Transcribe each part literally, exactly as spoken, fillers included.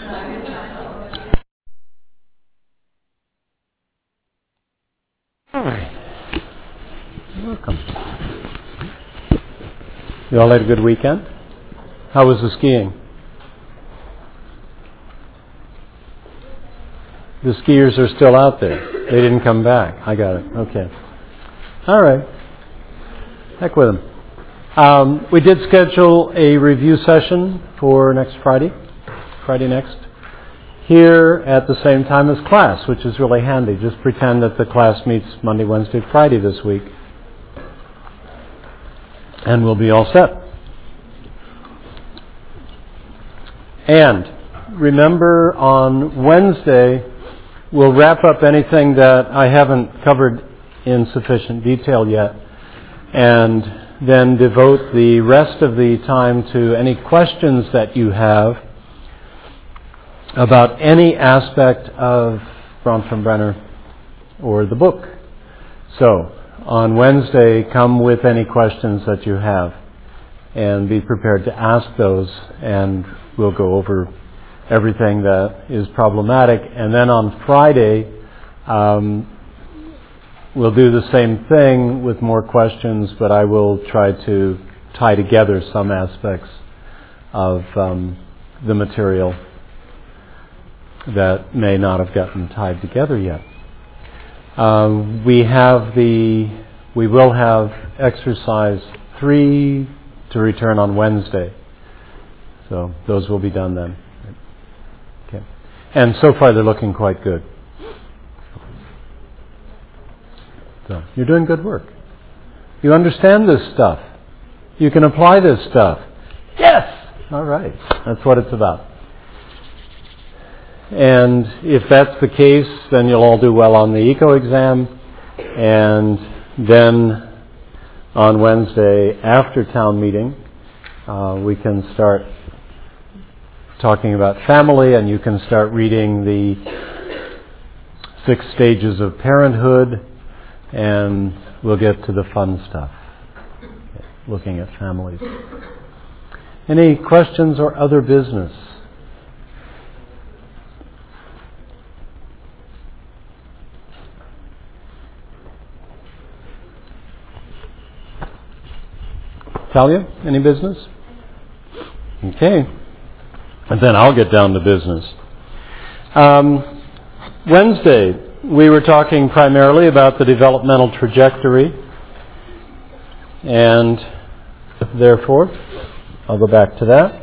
All right. Welcome. You all had a good weekend? How was the skiing? The skiers are still out there. They didn't come back. I got it. Okay. All right. Heck with them. Um, we did schedule a review session for next Friday, Friday next, here at the same time as class, which is really handy. Just pretend that the class meets Monday, Wednesday, Friday this week, and we'll be all set. And remember, on Wednesday, we'll wrap up anything that I haven't covered in sufficient detail yet, and then devote the rest of the time to any questions that you have about any aspect of Bronfenbrenner or the book. So, on Wednesday, come with any questions that you have and be prepared to ask those, and we'll go over everything that is problematic. And then on Friday, um, we'll do the same thing with more questions, but I will try to tie together some aspects of um, the material that may not have gotten tied together yet. Uh, we have the, we will have exercise three to return on Wednesday. So those will be done then. Okay. And so far they're looking quite good. So you're doing good work. You understand this stuff. You can apply this stuff. Yes! All right. That's what it's about. And if that's the case, then you'll all do well on the eco exam. And then on Wednesday, after town meeting, uh, we can start talking about family, and you can start reading the six stages of parenthood, and we'll get to the fun stuff, looking at families. Any questions or other business? Talia, any business? Okay. And then I'll get down to business. Um, Wednesday, we were talking primarily about the developmental trajectory, and therefore, I'll go back to that.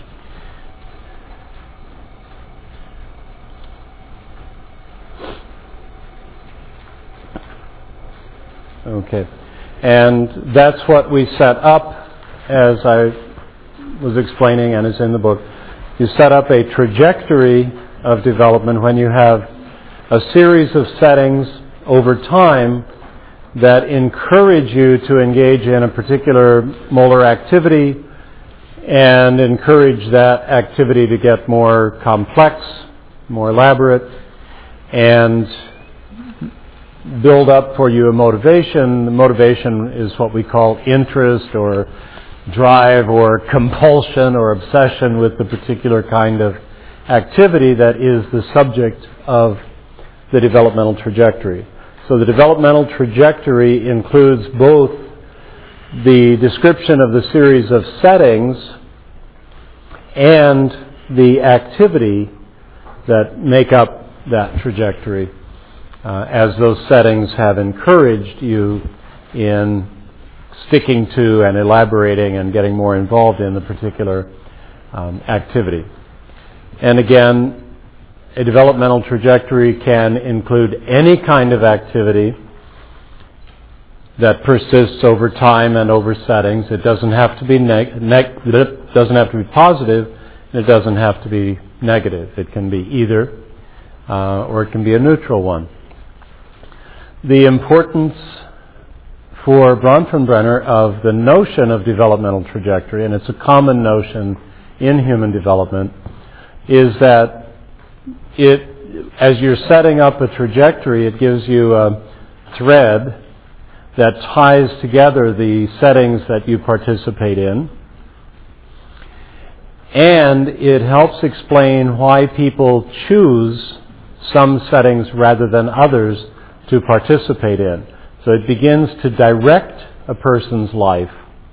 Okay. And that's what we set up, as I was explaining and is in the book. You set up a trajectory of development when you have a series of settings over time that encourage you to engage in a particular molar activity and encourage that activity to get more complex, more elaborate, and build up for you a motivation. The motivation is what we call interest or drive or compulsion or obsession with the particular kind of activity that is the subject of the developmental trajectory. So the developmental trajectory includes both the description of the series of settings and the activity that make up that trajectory, uh, as those settings have encouraged you in sticking to and elaborating and getting more involved in the particular um, activity. And again, a developmental trajectory can include any kind of activity that persists over time and over settings. It doesn't have to be neg- neg- it doesn't have to be positive, and it doesn't have to be negative. It can be either, uh, or it can be a neutral one. The importance for Bronfenbrenner of the notion of developmental trajectory, and it's a common notion in human development, is that it, as you're setting up a trajectory, it gives you a thread that ties together the settings that you participate in. And it helps explain why people choose some settings rather than others to participate in. So it begins to direct a person's life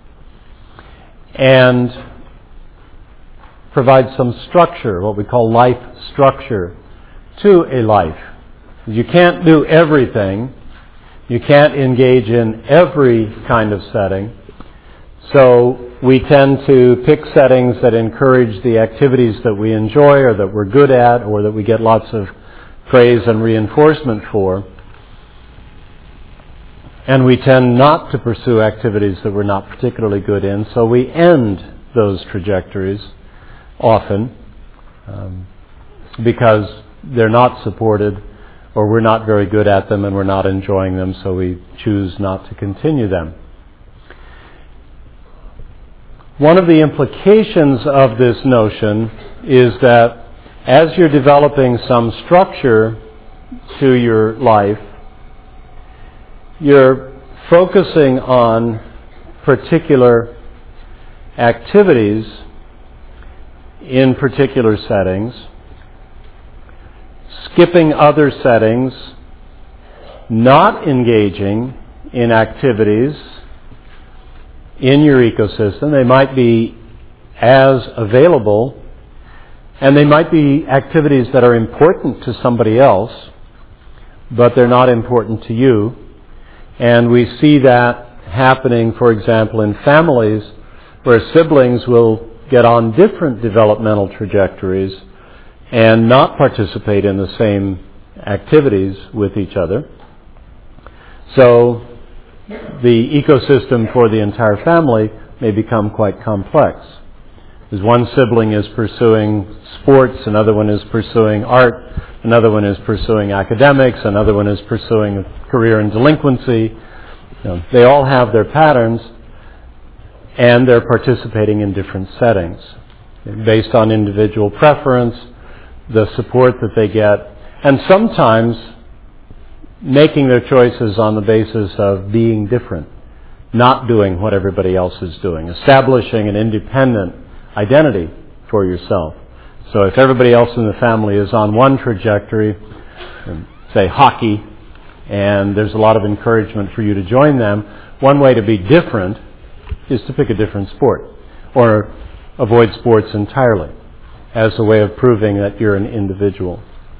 and provide some structure, what we call life structure, to a life. You can't do everything. You can't engage in every kind of setting. So we tend to pick settings that encourage the activities that we enjoy or that we're good at or that we get lots of praise and reinforcement for. And we tend not to pursue activities that we're not particularly good in, so we end those trajectories often um, because they're not supported or we're not very good at them and we're not enjoying them, so we choose not to continue them. One of the implications of this notion is that as you're developing some structure to your life, you're focusing on particular activities in particular settings, skipping other settings, not engaging in activities in your ecosystem. They might be as available, and they might be activities that are important to somebody else, but they're not important to you. And we see that happening, for example, in families where siblings will get on different developmental trajectories and not participate in the same activities with each other. So the ecosystem for the entire family may become quite complex. As one sibling is pursuing sports, another one is pursuing art, another one is pursuing academics, another one is pursuing a career in delinquency. You know, they all have their patterns, and they're participating in different settings based on individual preference, the support that they get, and sometimes making their choices on the basis of being different, not doing what everybody else is doing, establishing an independent identity for yourself. So if everybody else in the family is on one trajectory, say hockey, and there's a lot of encouragement for you to join them, one way to be different is to pick a different sport or avoid sports entirely as a way of proving that you're an individual.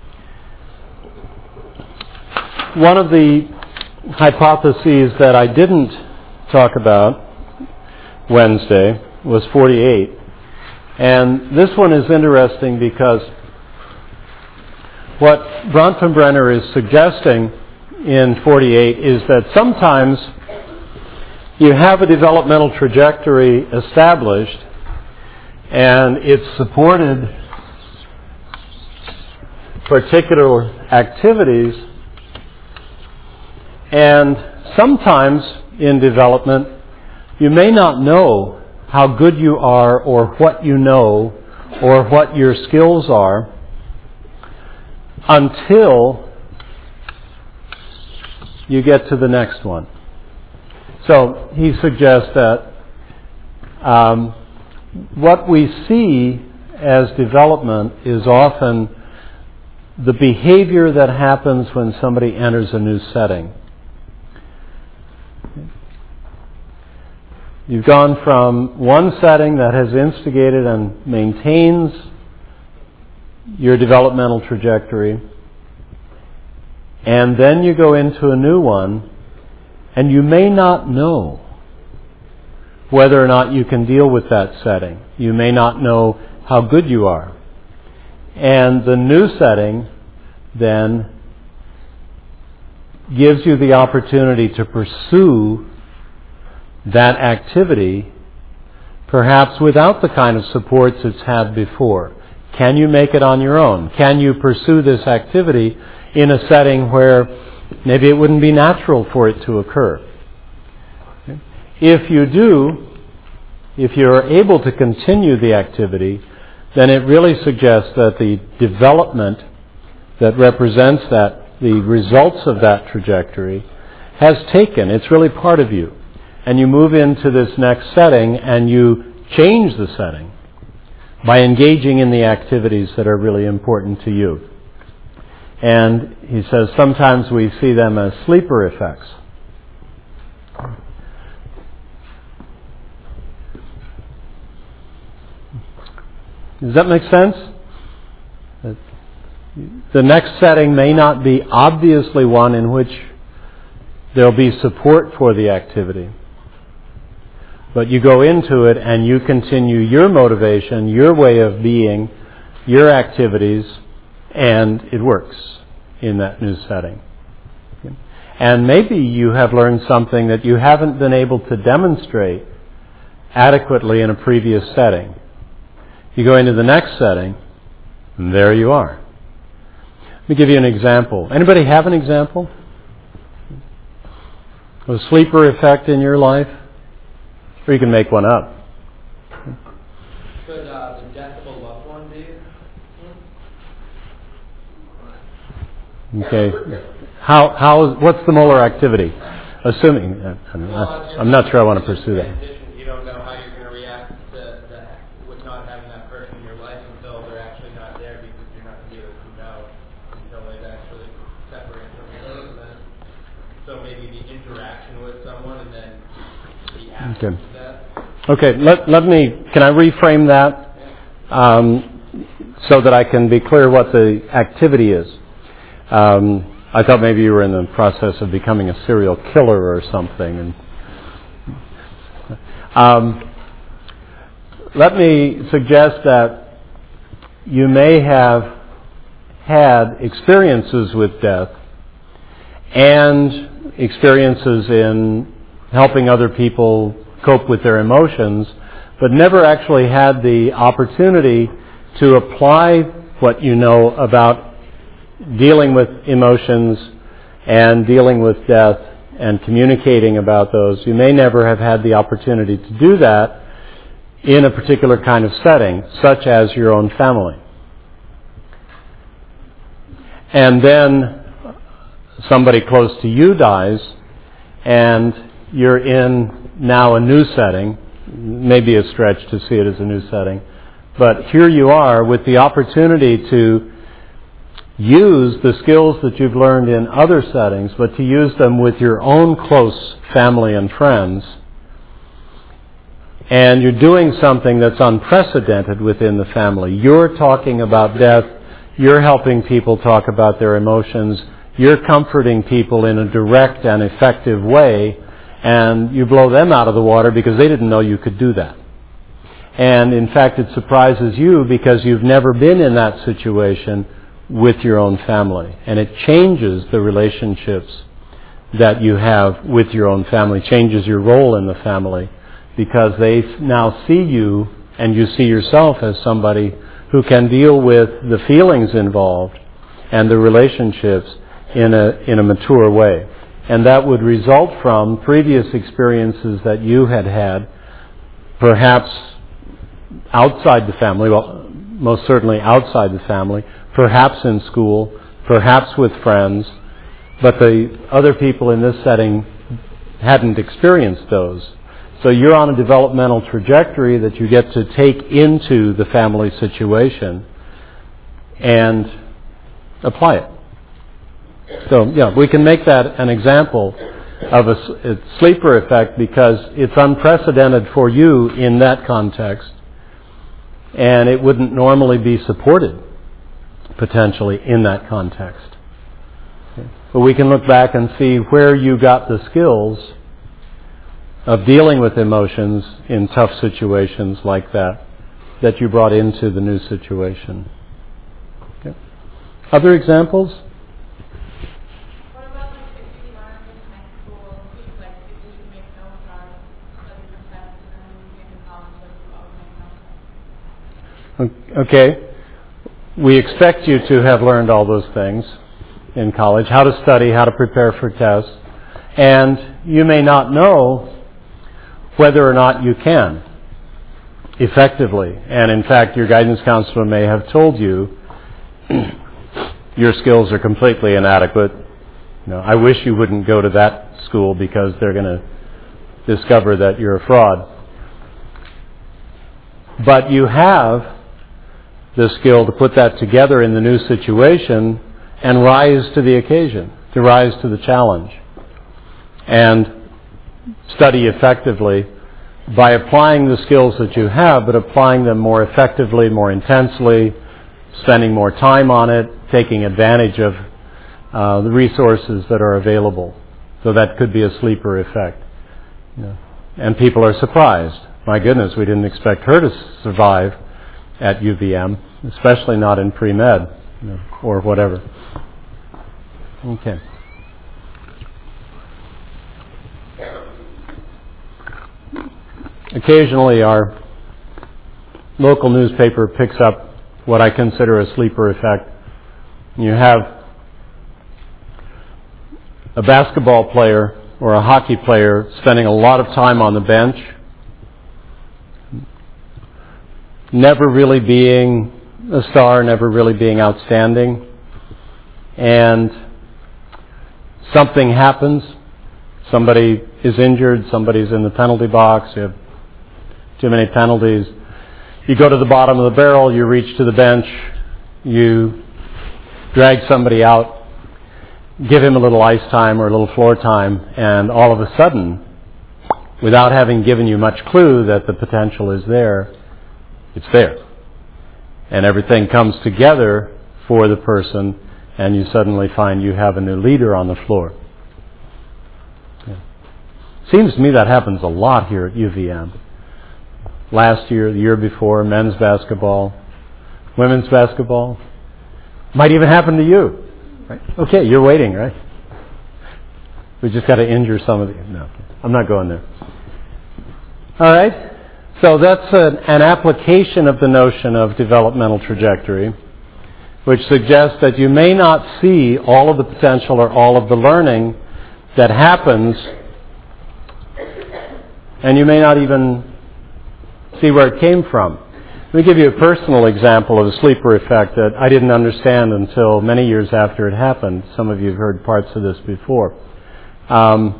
One of the hypotheses that I didn't talk about Wednesday was forty-eight. And this one is interesting because what Bronfenbrenner is suggesting in forty-eight is that sometimes you have a developmental trajectory established and it's supported particular activities, and sometimes in development you may not know how good you are or what you know or what your skills are until you get to the next one. So he suggests that um, what we see as development is often the behavior that happens when somebody enters a new setting. You've gone from one setting that has instigated and maintains your developmental trajectory, and then you go into a new one, and you may not know whether or not you can deal with that setting. You may not know how good you are. And the new setting then gives you the opportunity to pursue that activity, perhaps without the kind of supports it's had before. Can you make it on your own? Can you pursue this activity in a setting where maybe it wouldn't be natural for it to occur? If you do, if you're able to continue the activity, then it really suggests that the development that represents that, the results of that trajectory, has taken. It's really part of you. And you move into this next setting and you change the setting. by engaging in the activities that are really important to you. And he says sometimes we see them as sleeper effects. Does that make sense? The next setting may not be obviously one in which there'll be support for the activity. But you go into it and you continue your motivation, your way of being, your activities, and it works in that new setting. And maybe you have learned something that you haven't been able to demonstrate adequately in a previous setting. You go into the next setting, and there you are. Let me give you an example. Anybody have an example? A sleeper effect in your life? Or you can make one up. Could uh, the death of a loved one be? Okay. How how what's the molar activity? Assuming I'm not, I'm not sure I want to pursue that. You don't know how you're going to react to that with not having that person in your life until they're actually not there, because you're not going to be able to know until they've actually separated from you. And then, so maybe the interaction with someone and then the absence Okay. of that. Okay, let, let me, can I reframe that um, so that I can be clear what the activity is? Um, I thought maybe you were in the process of becoming a serial killer or something. And, um, let me suggest that you may have had experiences with death and experiences in helping other people cope with their emotions, but never actually had the opportunity to apply what you know about dealing with emotions and dealing with death and communicating about those. You may never have had the opportunity to do that in a particular kind of setting, such as your own family. And then somebody close to you dies, and you're in now a new setting. Maybe a stretch to see it as a new setting. But here you are with the opportunity to use the skills that you've learned in other settings, but to use them with your own close family and friends. And you're doing something that's unprecedented within the family. You're talking about death. You're helping people talk about their emotions. You're comforting people in a direct and effective way. And you blow them out of the water because they didn't know you could do that. And in fact, it surprises you because you've never been in that situation with your own family. And it changes the relationships that you have with your own family, changes your role in the family, because they now see you and you see yourself as somebody who can deal with the feelings involved and the relationships in a in a mature way. And that would result from previous experiences that you had had, perhaps outside the family, well, most certainly outside the family, perhaps in school, perhaps with friends, but the other people in this setting hadn't experienced those. So you're on a developmental trajectory that you get to take into the family situation and apply it. So, yeah, we can make that an example of a, a sleeper effect because it's unprecedented for you in that context, and it wouldn't normally be supported, potentially, in that context. Okay. But we can look back and see where you got the skills of dealing with emotions in tough situations like that, that you brought into the new situation. Okay. Other examples? Okay, we expect you to have learned all those things in college, how to study, how to prepare for tests, and you may not know whether or not you can effectively. And in fact, your guidance counselor may have told you your skills are completely inadequate. You know, I wish you wouldn't go to that school because they're going to discover that you're a fraud. But you have the skill to put that together in the new situation and rise to the occasion, to rise to the challenge, and study effectively by applying the skills that you have, but applying them more effectively, more intensely, spending more time on it, taking advantage of uh, the resources that are available. So that could be a sleeper effect. Yeah. And people are surprised. My goodness, we didn't expect her to survive at U V M, especially not in pre-med, you know, or whatever. Okay. Occasionally our local newspaper picks up what I consider a sleeper effect. You have a basketball player or a hockey player spending a lot of time on the bench, never really being a star, never really being outstanding, and something happens. Somebody is injured, somebody's in the penalty box, you have too many penalties. You go to the bottom of the barrel, you reach to the bench, you drag somebody out, give him a little ice time or a little floor time, and all of a sudden, without having given you much clue that the potential is there, it's there. And everything comes together for the person, and you suddenly find you have a new leader on the floor. Yeah. Seems to me that happens a lot here at U V M. Last year, the year before, men's basketball, women's basketball. Might even happen to you. Right? Okay, you're waiting, right? We just got to injure some of you. No, I'm not going there. All right. So that's an, an application of the notion of developmental trajectory, which suggests that you may not see all of the potential or all of the learning that happens, and you may not even see where it came from. Let me give you a personal example of a sleeper effect that I didn't understand until many years after it happened. Some of you have heard parts of this before. Um,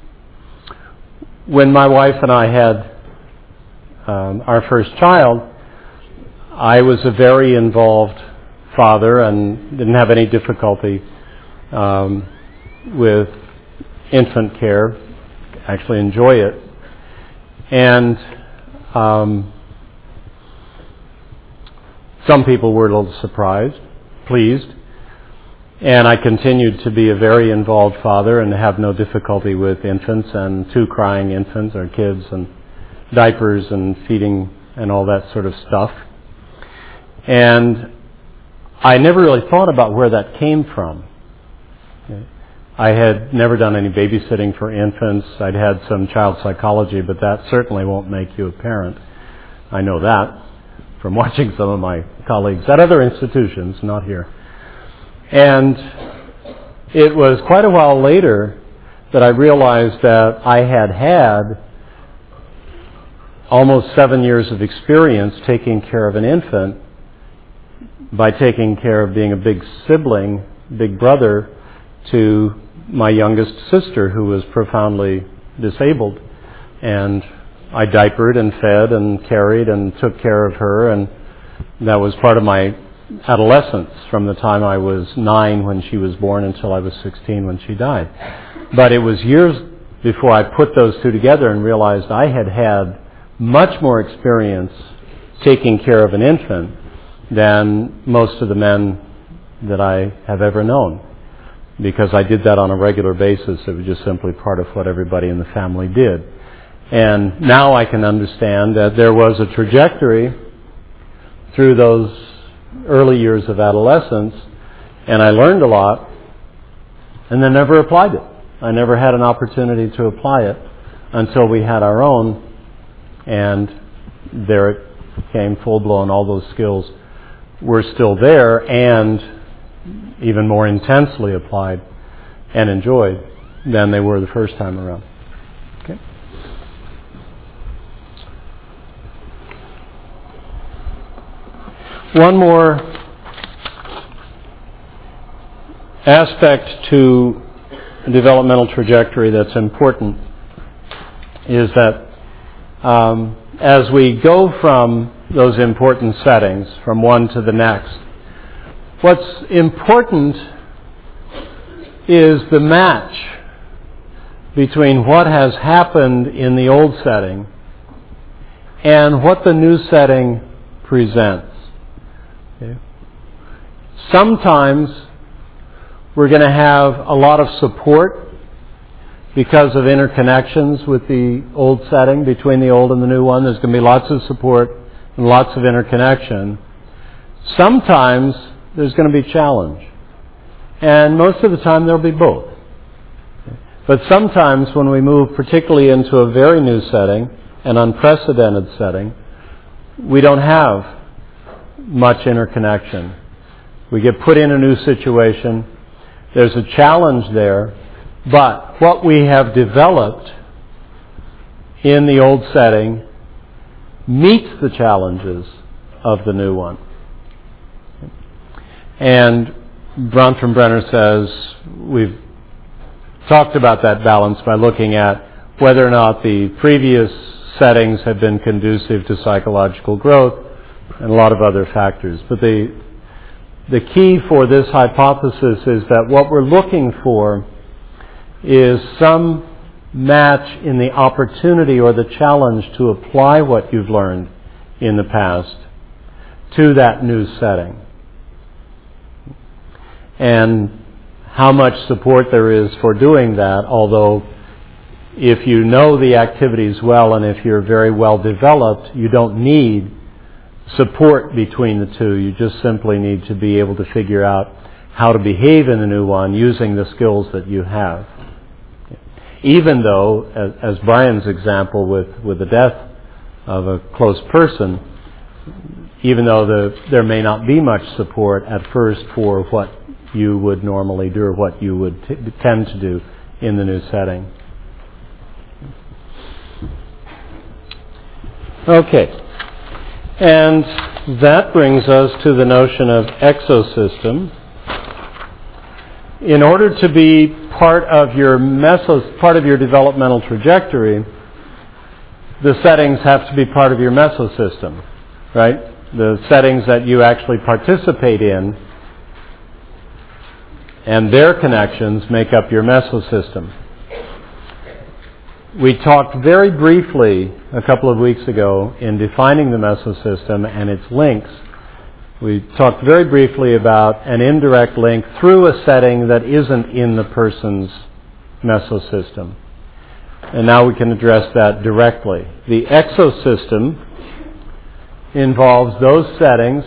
when my wife and I had um, our first child, I was a very involved father and didn't have any difficulty um, with infant care. Actually enjoy it. And um, some people were a little surprised, pleased, and I continued to be a very involved father and have no difficulty with infants and two crying infants or kids and diapers and feeding and all that sort of stuff. And I never really thought about where that came from. I had never done any babysitting for infants. I'd had some child psychology, but that certainly won't make you a parent. I know that from watching some of my colleagues at other institutions, not here. And it was quite a while later that I realized that I had had almost seven years of experience taking care of an infant by taking care of being a big sibling, big brother to my youngest sister, who was profoundly disabled. And I diapered and fed and carried and took care of her, and that was part of my adolescence from the time I was nine when she was born until I was sixteen when she died. But it was years before I put those two together and realized I had had much more experience taking care of an infant than most of the men that I have ever known, because I did that on a regular basis. It was just simply part of what everybody in the family did. And now I can understand that there was a trajectory through those early years of adolescence, and I learned a lot, and then never applied it. I never had an opportunity to apply it until we had our own, and there it came full-blown. All those skills were still there and even more intensely applied and enjoyed than they were the first time around. Okay. One more aspect to developmental trajectory that's important is that um, as we go from those important settings from one to the next. What's important is the match between what has happened in the old setting and what the new setting presents. Okay. Sometimes we're going to have a lot of support because of interconnections with the old setting, between the old and the new one. There's going to be lots of support and lots of interconnection. Sometimes there's going to be challenge. And most of the time there'll be both. But sometimes when we move particularly into a very new setting, an unprecedented setting, we don't have much interconnection. We get put in a new situation. There's a challenge there. But what we have developed in the old setting meets the challenges of the new one. And Bronfenbrenner says we've talked about that balance by looking at whether or not the previous settings have been conducive to psychological growth and a lot of other factors. But the, the key for this hypothesis is that what we're looking for is some match in the opportunity or the challenge to apply what you've learned in the past to that new setting. And how much support there is for doing that, although if you know the activities well and if you're very well developed, you don't need support between the two. You just simply need to be able to figure out how to behave in the new one using the skills that you have. Even though, as, as Brian's example with, with the death of a close person, even though the, there may not be much support at first for what you would normally do or what you would t- tend to do in the new setting. Okay. And that brings us to the notion of exosystem. In order to be part of your mesos, part of your developmental trajectory, the settings have to be part of your mesosystem, right? The settings that you actually participate in and their connections make up your mesosystem. We talked very briefly a couple of weeks ago in defining the mesosystem and its links. We talked very briefly about an indirect link through a setting that isn't in the person's mesosystem. And now we can address that directly. The exosystem involves those settings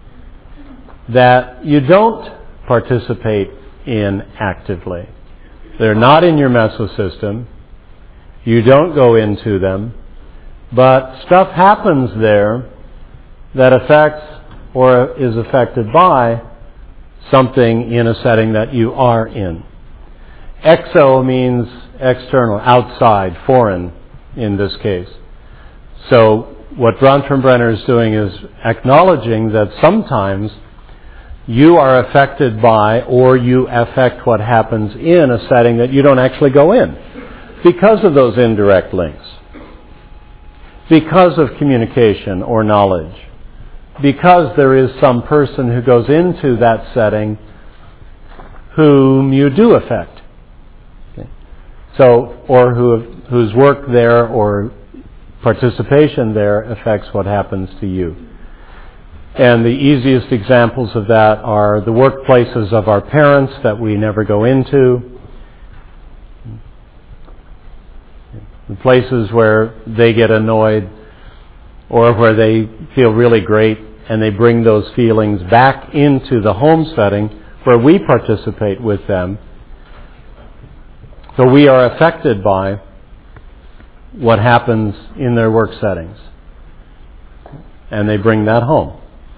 that you don't participate in actively. They're not in your mesosystem. You don't go into them. But stuff happens there that affects or is affected by something in a setting that you are in. Exo means external, outside, foreign in this case. So what Bronfenbrenner is doing is acknowledging that sometimes you are affected by or you affect what happens in a setting that you don't actually go in because of those indirect links, because of communication or knowledge, because there is some person who goes into that setting whom you do affect. Okay. So, or who, whose work there or participation there affects what happens to you. And the easiest examples of that are the workplaces of our parents that we never go into, the places where they get annoyed or where they feel really great and they bring those feelings back into the home setting where we participate with them. So we are affected by what happens in their work settings. And they bring that home.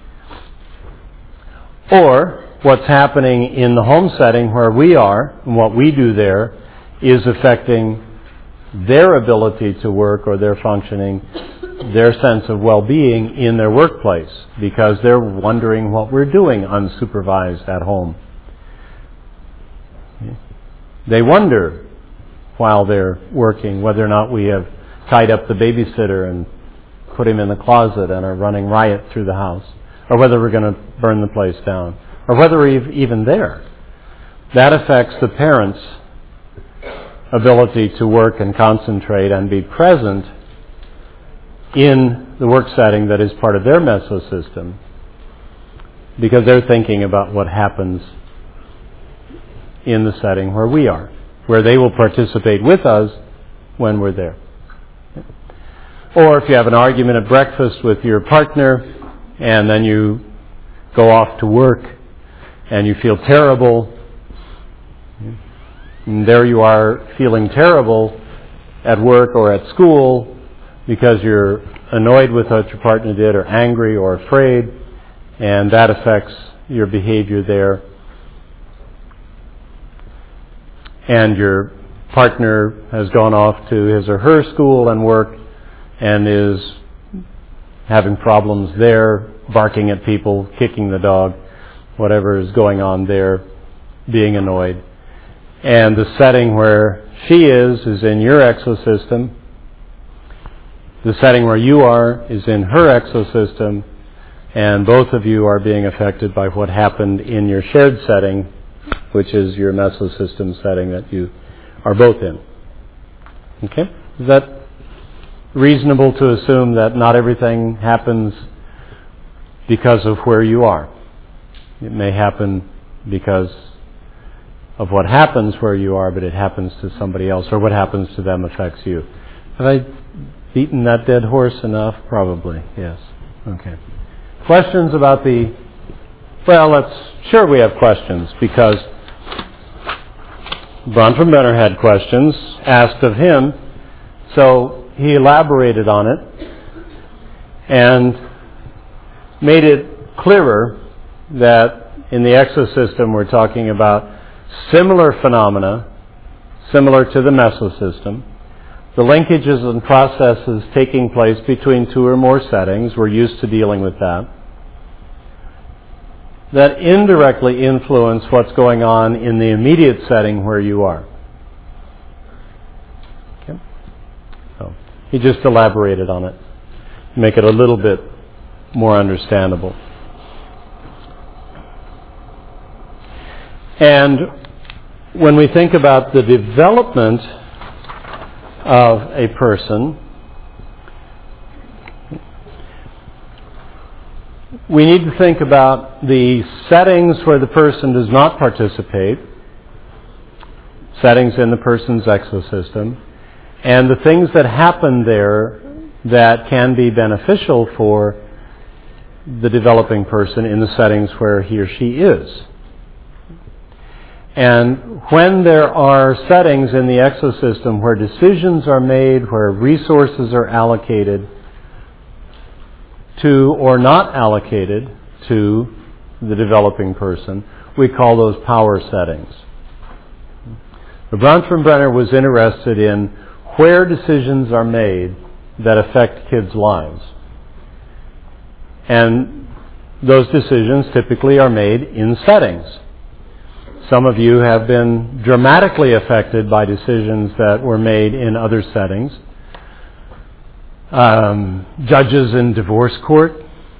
Or what's happening in the home setting where we are and what we do there is affecting their ability to work or their functioning, their sense of well-being in their workplace because they're wondering what we're doing unsupervised at home. They wonder while they're working whether or not we have tied up the babysitter and put him in the closet and are running riot through the house, or whether we're going to burn the place down, or whether we're even there. That affects the parents' ability to work and concentrate and be present in the work setting that is part of their mesosystem, because they're thinking about what happens in the setting where we are, where they will participate with us when we're there. Or if you have an argument at breakfast with your partner and then you go off to work and you feel terrible, and there you are feeling terrible at work or at school because you're annoyed with what your partner did or angry or afraid, and that affects your behavior there. And your partner has gone off to his or her school and work and is having problems there, barking at people, kicking the dog, whatever is going on there, being annoyed. And the setting where she is is in your exosystem. The setting where you are is in her exosystem, and both of you are being affected by what happened in your shared setting, which is your mesosystem setting that you are both in. Okay? Is that reasonable to assume that not everything happens because of where you are? It may happen because of what happens where you are, but it happens to somebody else, or what happens to them affects you. Have I beaten that dead horse enough? Probably, yes. Okay. Questions about the... Well, let's... Sure we have questions, because Bronfenbrenner had questions asked of him, so he elaborated on it and made it clearer that in the exosystem we're talking about similar phenomena, similar to the mesosystem, the linkages and processes taking place between two or more settings, we're used to dealing with that, that indirectly influence what's going on in the immediate setting where you are. Okay? So he just elaborated on it, make it a little bit more understandable. And when we think about the development of a person, we need to think about the settings where the person does not participate, settings in the person's exosystem, and the things that happen there that can be beneficial for the developing person in the settings where he or she is. And when there are settings in the exosystem where decisions are made, where resources are allocated to or not allocated to the developing person, we call those power settings. Bronfenbrenner was interested in where decisions are made that affect kids' lives. And those decisions typically are made in settings. Some of you have been dramatically affected by decisions that were made in other settings. Um, judges in divorce court,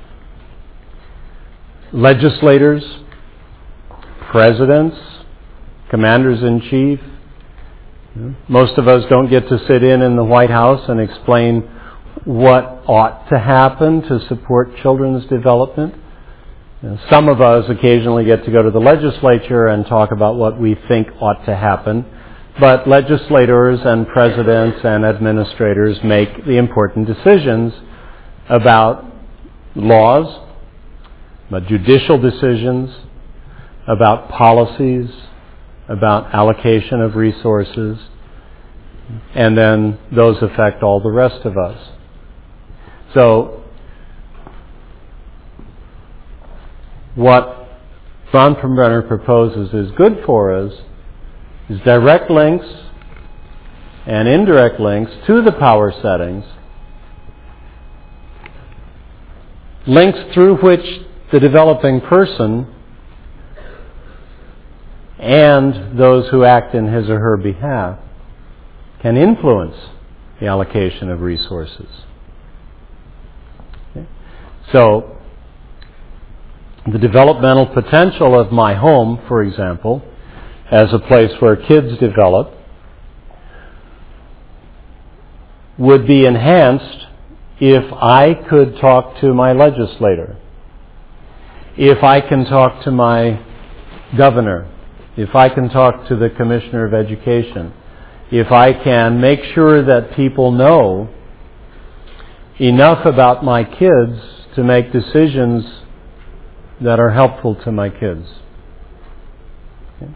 legislators, presidents, commanders-in-chief. Most of us don't get to sit in in the White House and explain what ought to happen to support children's development. Some of us occasionally get to go to the legislature and talk about what we think ought to happen, but legislators and presidents and administrators make the important decisions about laws, about judicial decisions, about policies, about allocation of resources, and then those affect all the rest of us. So, what Bronfenbrenner proposes is good for us is direct links and indirect links to the power settings, links through which the developing person and those who act in his or her behalf can influence the allocation of resources. So, the developmental potential of my home, for example, as a place where kids develop, would be enhanced if I could talk to my legislator, if I can talk to my governor, if I can talk to the commissioner of education, if I can make sure that people know enough about my kids to make decisions that are helpful to my kids. Okay.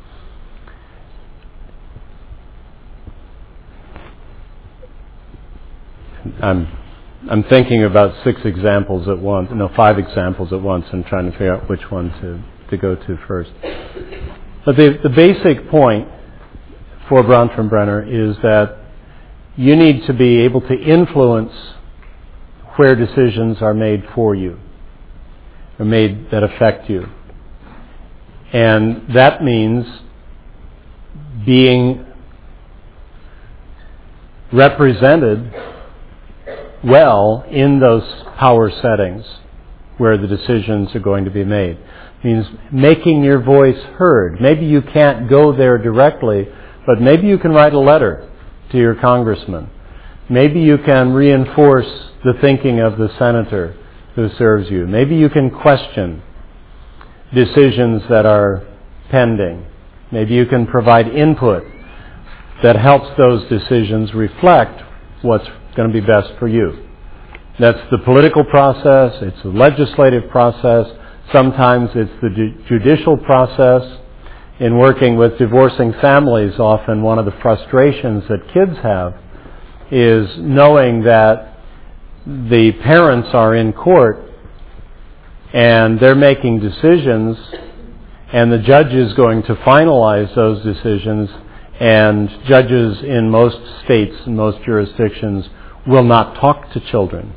I'm I'm thinking about six examples at once, no, five examples at once, and trying to figure out which one to, to go to first. But the, the basic point for Bronfenbrenner is that you need to be able to influence where decisions are made for you, or made that affect you. And that means being represented well in those power settings where the decisions are going to be made. It means making your voice heard. Maybe you can't go there directly, but maybe you can write a letter to your congressman. Maybe you can reinforce the thinking of the senator who serves you. Maybe you can question decisions that are pending. Maybe you can provide input that helps those decisions reflect what's going to be best for you. That's the political process, it's the legislative process, sometimes it's the ju- judicial process. In working with divorcing families, often one of the frustrations that kids have is knowing that the parents are in court and they're making decisions and the judge is going to finalize those decisions, and judges in most states and most jurisdictions will not talk to children.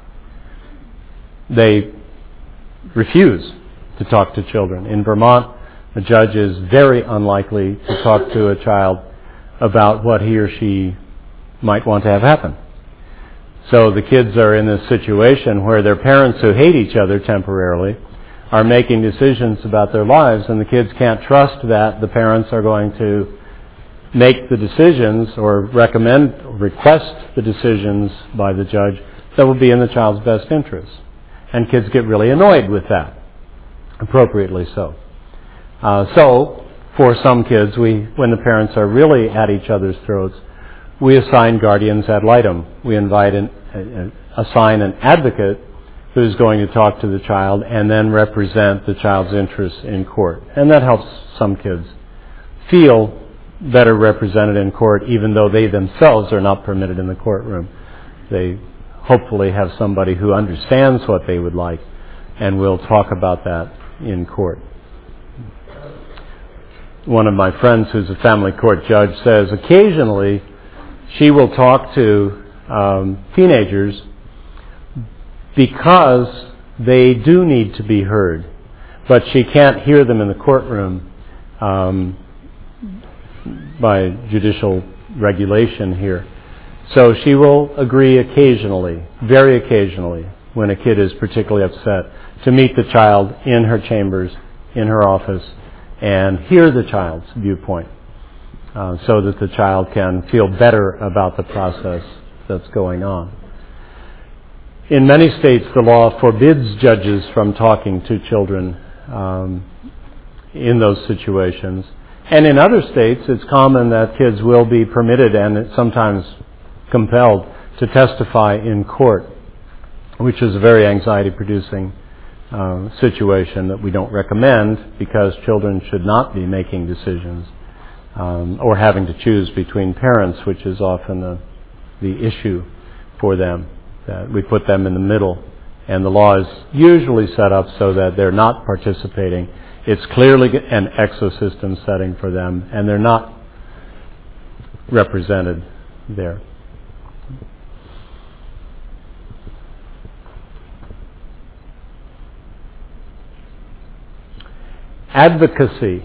They refuse to talk to children. In Vermont, a judge is very unlikely to talk to a child about what he or she might want to have happen. So the kids are in this situation where their parents, who hate each other temporarily, are making decisions about their lives, and the kids can't trust that the parents are going to make the decisions or recommend, request the decisions by the judge that will be in the child's best interest. And kids get really annoyed with that, appropriately so. Uh, so, for some kids, we, when the parents are really at each other's throats, we assign guardians ad litem. We invite and uh, assign an advocate who's going to talk to the child and then represent the child's interests in court. And that helps some kids feel better represented in court, even though they themselves are not permitted in the courtroom. They hopefully have somebody who understands what they would like and will talk about that in court. One of my friends who's a family court judge says occasionally she will talk to um, teenagers because they do need to be heard, but she can't hear them in the courtroom um, by judicial regulation here. So she will agree occasionally, very occasionally, when a kid is particularly upset, to meet the child in her chambers, in her office, and hear the child's viewpoint, uh, so that the child can feel better about the process that's going on. In many states, the law forbids judges from talking to children um, in those situations. And in other states, it's common that kids will be permitted and sometimes compelled to testify in court, which is a very anxiety-producing uh, situation that we don't recommend, because children should not be making decisions um, or having to choose between parents, which is often the, the issue for them. That we put them in the middle, and the law is usually set up so that they're not participating. It's clearly an exosystem setting for them, and they're not represented there. Advocacy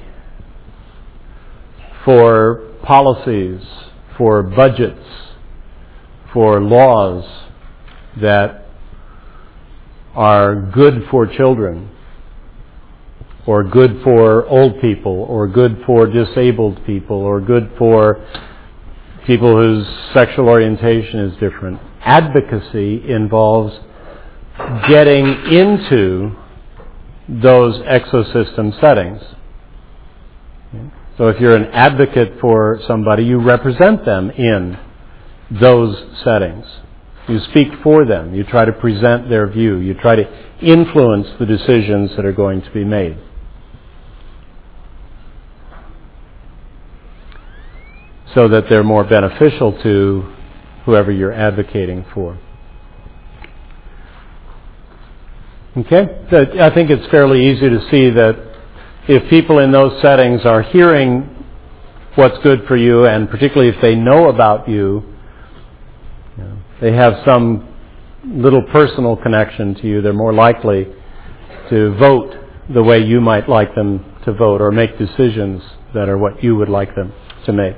for policies, for budgets, for laws that are good for children, or good for old people, or good for disabled people, or good for people whose sexual orientation is different. Advocacy involves getting into those exosystem settings. So if you're an advocate for somebody, you represent them in those settings. You speak for them. You try to present their view. You try to influence the decisions that are going to be made. So that they're more beneficial to whoever you're advocating for. Okay? I think it's fairly easy to see that if people in those settings are hearing what's good for you, and particularly if they know about you, you know, they have some little personal connection to you, they're more likely to vote the way you might like them to vote, or make decisions that are what you would like them to make.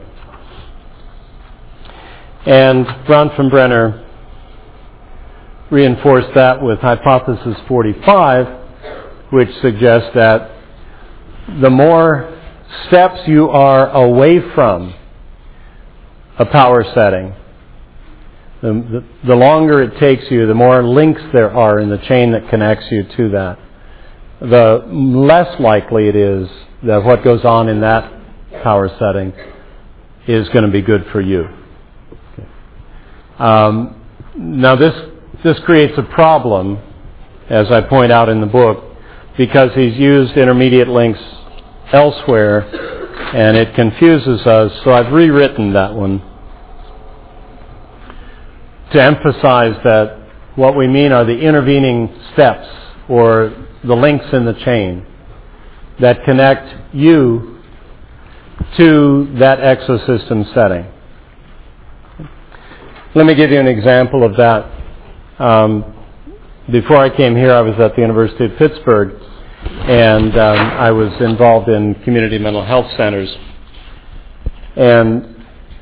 And Bronfenbrenner reinforced that with hypothesis forty-five, which suggests that the more steps you are away from a power setting, the, the, the longer it takes you, the more links there are in the chain that connects you to that, the less likely it is that what goes on in that power setting is going to be good for you. Okay. Um, now this this creates a problem, as I point out in the book, because he's used intermediate links elsewhere, and it confuses us, so I've rewritten that one to emphasize that what we mean are the intervening steps, or the links in the chain, that connect you to that exosystem setting. Let me give you an example of that. Um, before I came here, I was at the University of Pittsburgh, and um, I was involved in community mental health centers. And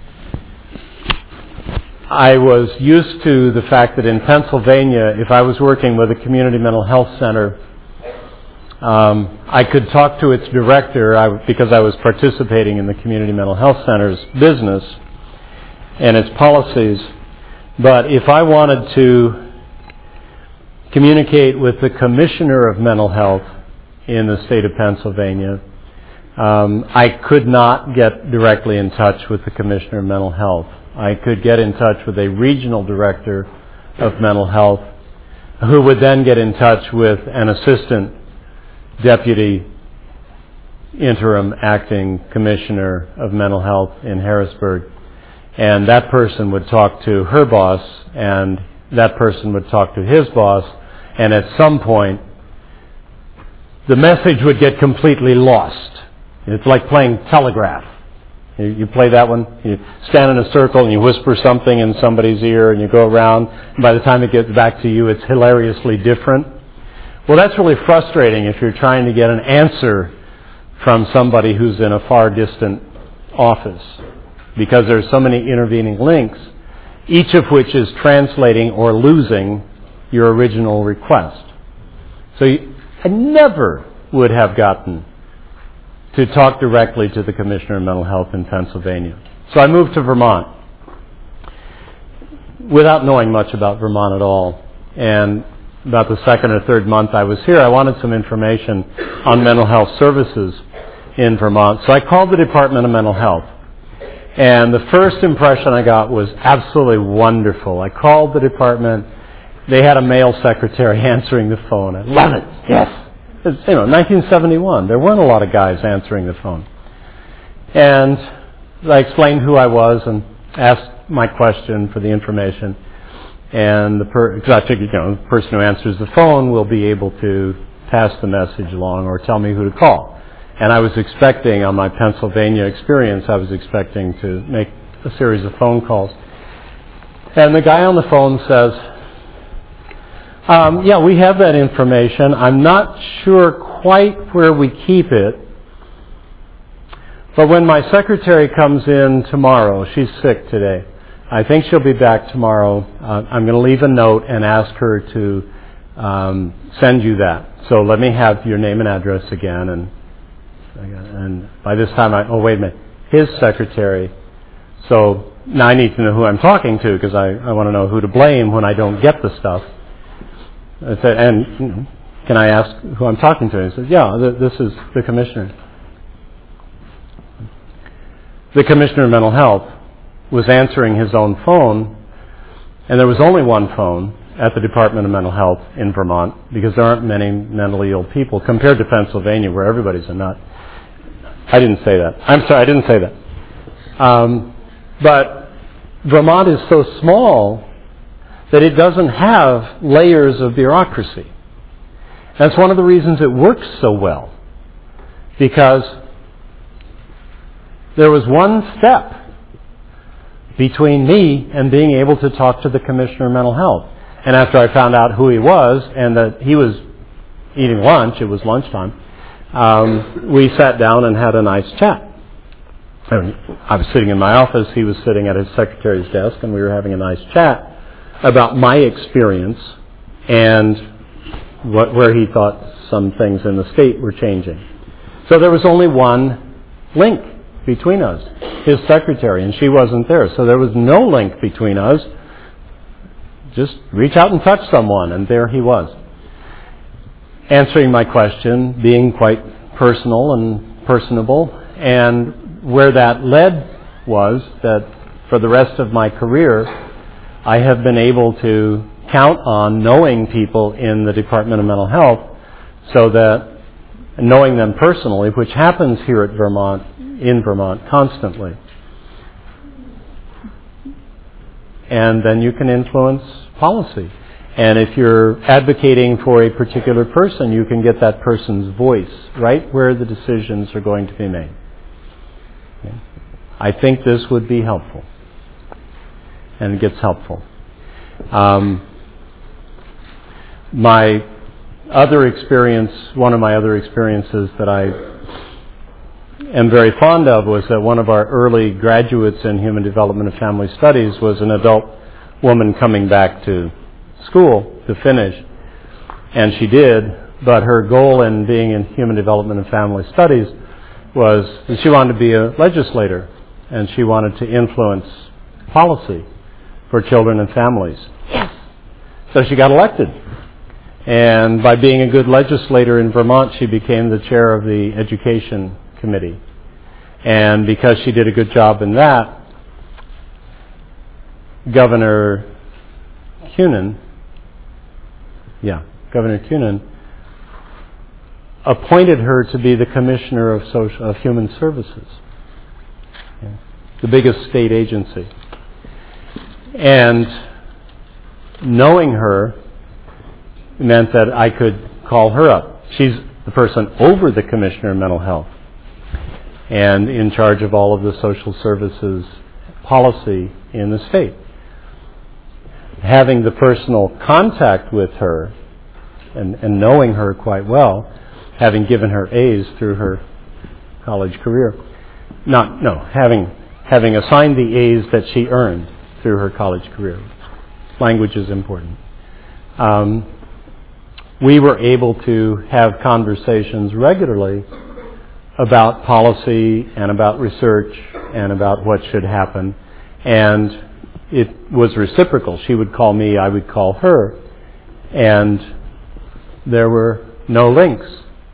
I was used to the fact that in Pennsylvania, if I was working with a community mental health center, um, I could talk to its director I, because I was participating in the community mental health center's business and its policies. But if I wanted to communicate with the Commissioner of Mental Health in the state of Pennsylvania, um, I could not get directly in touch with the Commissioner of Mental Health. I could get in touch with a regional director of mental health, who would then get in touch with an assistant deputy interim acting commissioner of mental health in Harrisburg. And that person would talk to her boss, and that person would talk to his boss, and at some point, the message would get completely lost. It's like playing telegraph. You, you play that one, you stand in a circle and you whisper something in somebody's ear and you go around, and by the time it gets back to you, it's hilariously different. Well, that's really frustrating if you're trying to get an answer from somebody who's in a far distant office, because there's so many intervening links, each of which is translating or losing your original request. So you, I never would have gotten to talk directly to the Commissioner of Mental Health in Pennsylvania. So I moved to Vermont without knowing much about Vermont at all. And about the second or third month I was here, I wanted some information on mental health services in Vermont. So I called the Department of Mental Health. And the first impression I got was absolutely wonderful. I called the department. They had a male secretary answering the phone. I love it. Yes. It's, you know, nineteen seventy-one. There weren't a lot of guys answering the phone. And I explained who I was and asked my question for the information. And the per, cause I figured, you know, the person who answers the phone will be able to pass the message along or tell me who to call. And I was expecting, on my Pennsylvania experience, I was expecting to make a series of phone calls. And the guy on the phone says, um, yeah, we have that information. I'm not sure quite where we keep it. But when my secretary comes in tomorrow, she's sick today. I think she'll be back tomorrow. Uh, I'm going to leave a note and ask her to um, send you that. So let me have your name and address again. And and by this time, I oh wait a minute, his secretary. So now I need to know who I'm talking to because I, I want to know who to blame when I don't get the stuff. I said, and you know, can I ask who I'm talking to? And he says, yeah, th- this is the commissioner. The commissioner of mental health was answering his own phone, and there was only one phone at the Department of Mental Health in Vermont because there aren't many mentally ill people compared to Pennsylvania where everybody's a nut. I didn't say that. I'm sorry, I didn't say that. Um, but Vermont is so small that it doesn't have layers of bureaucracy. That's one of the reasons it works so well, because there was one step between me and being able to talk to the Commissioner of Mental Health. And after I found out who he was and that he was eating lunch, it was lunchtime, um, we sat down and had a nice chat. I was sitting in my office, he was sitting at his secretary's desk, and we were having a nice chat about my experience and what, where he thought some things in the state were changing. So there was only one link between us, his secretary, and she wasn't there. So there was no link between us. Just reach out and touch someone, and there he was. Answering my question, being quite personal and personable, and where that led was that for the rest of my career, I have been able to count on knowing people in the Department of Mental Health, so that knowing them personally, which happens here at Vermont, in Vermont constantly. And then you can influence policy. And if you're advocating for a particular person, you can get that person's voice right where the decisions are going to be made. Okay. I think this would be helpful. And it gets helpful. Um, my other experience, one of my other experiences that I am very fond of was that one of our early graduates in Human Development and Family Studies was an adult woman coming back to school to finish. And she did, but her goal in being in Human Development and Family Studies was that she wanted to be a legislator, and she wanted to influence policy for children and families. Yes. So she got elected. And by being a good legislator in Vermont, she became the chair of the Education Committee. And because she did a good job in that, Governor Kunin, yeah, Governor Kunin appointed her to be the Commissioner of Social, of Human Services, yeah, the biggest state agency. And knowing her meant that I could call her up. She's the person over the Commissioner of Mental Health and in charge of all of the social services policy in the state. Having the personal contact with her and, and knowing her quite well, having given her A's through her college career, not, no, having, having assigned the A's that she earned through her college career. Language is important. Um, we were able to have conversations regularly about policy and about research and about what should happen. And it was reciprocal. She would call me, I would call her. And there were no links.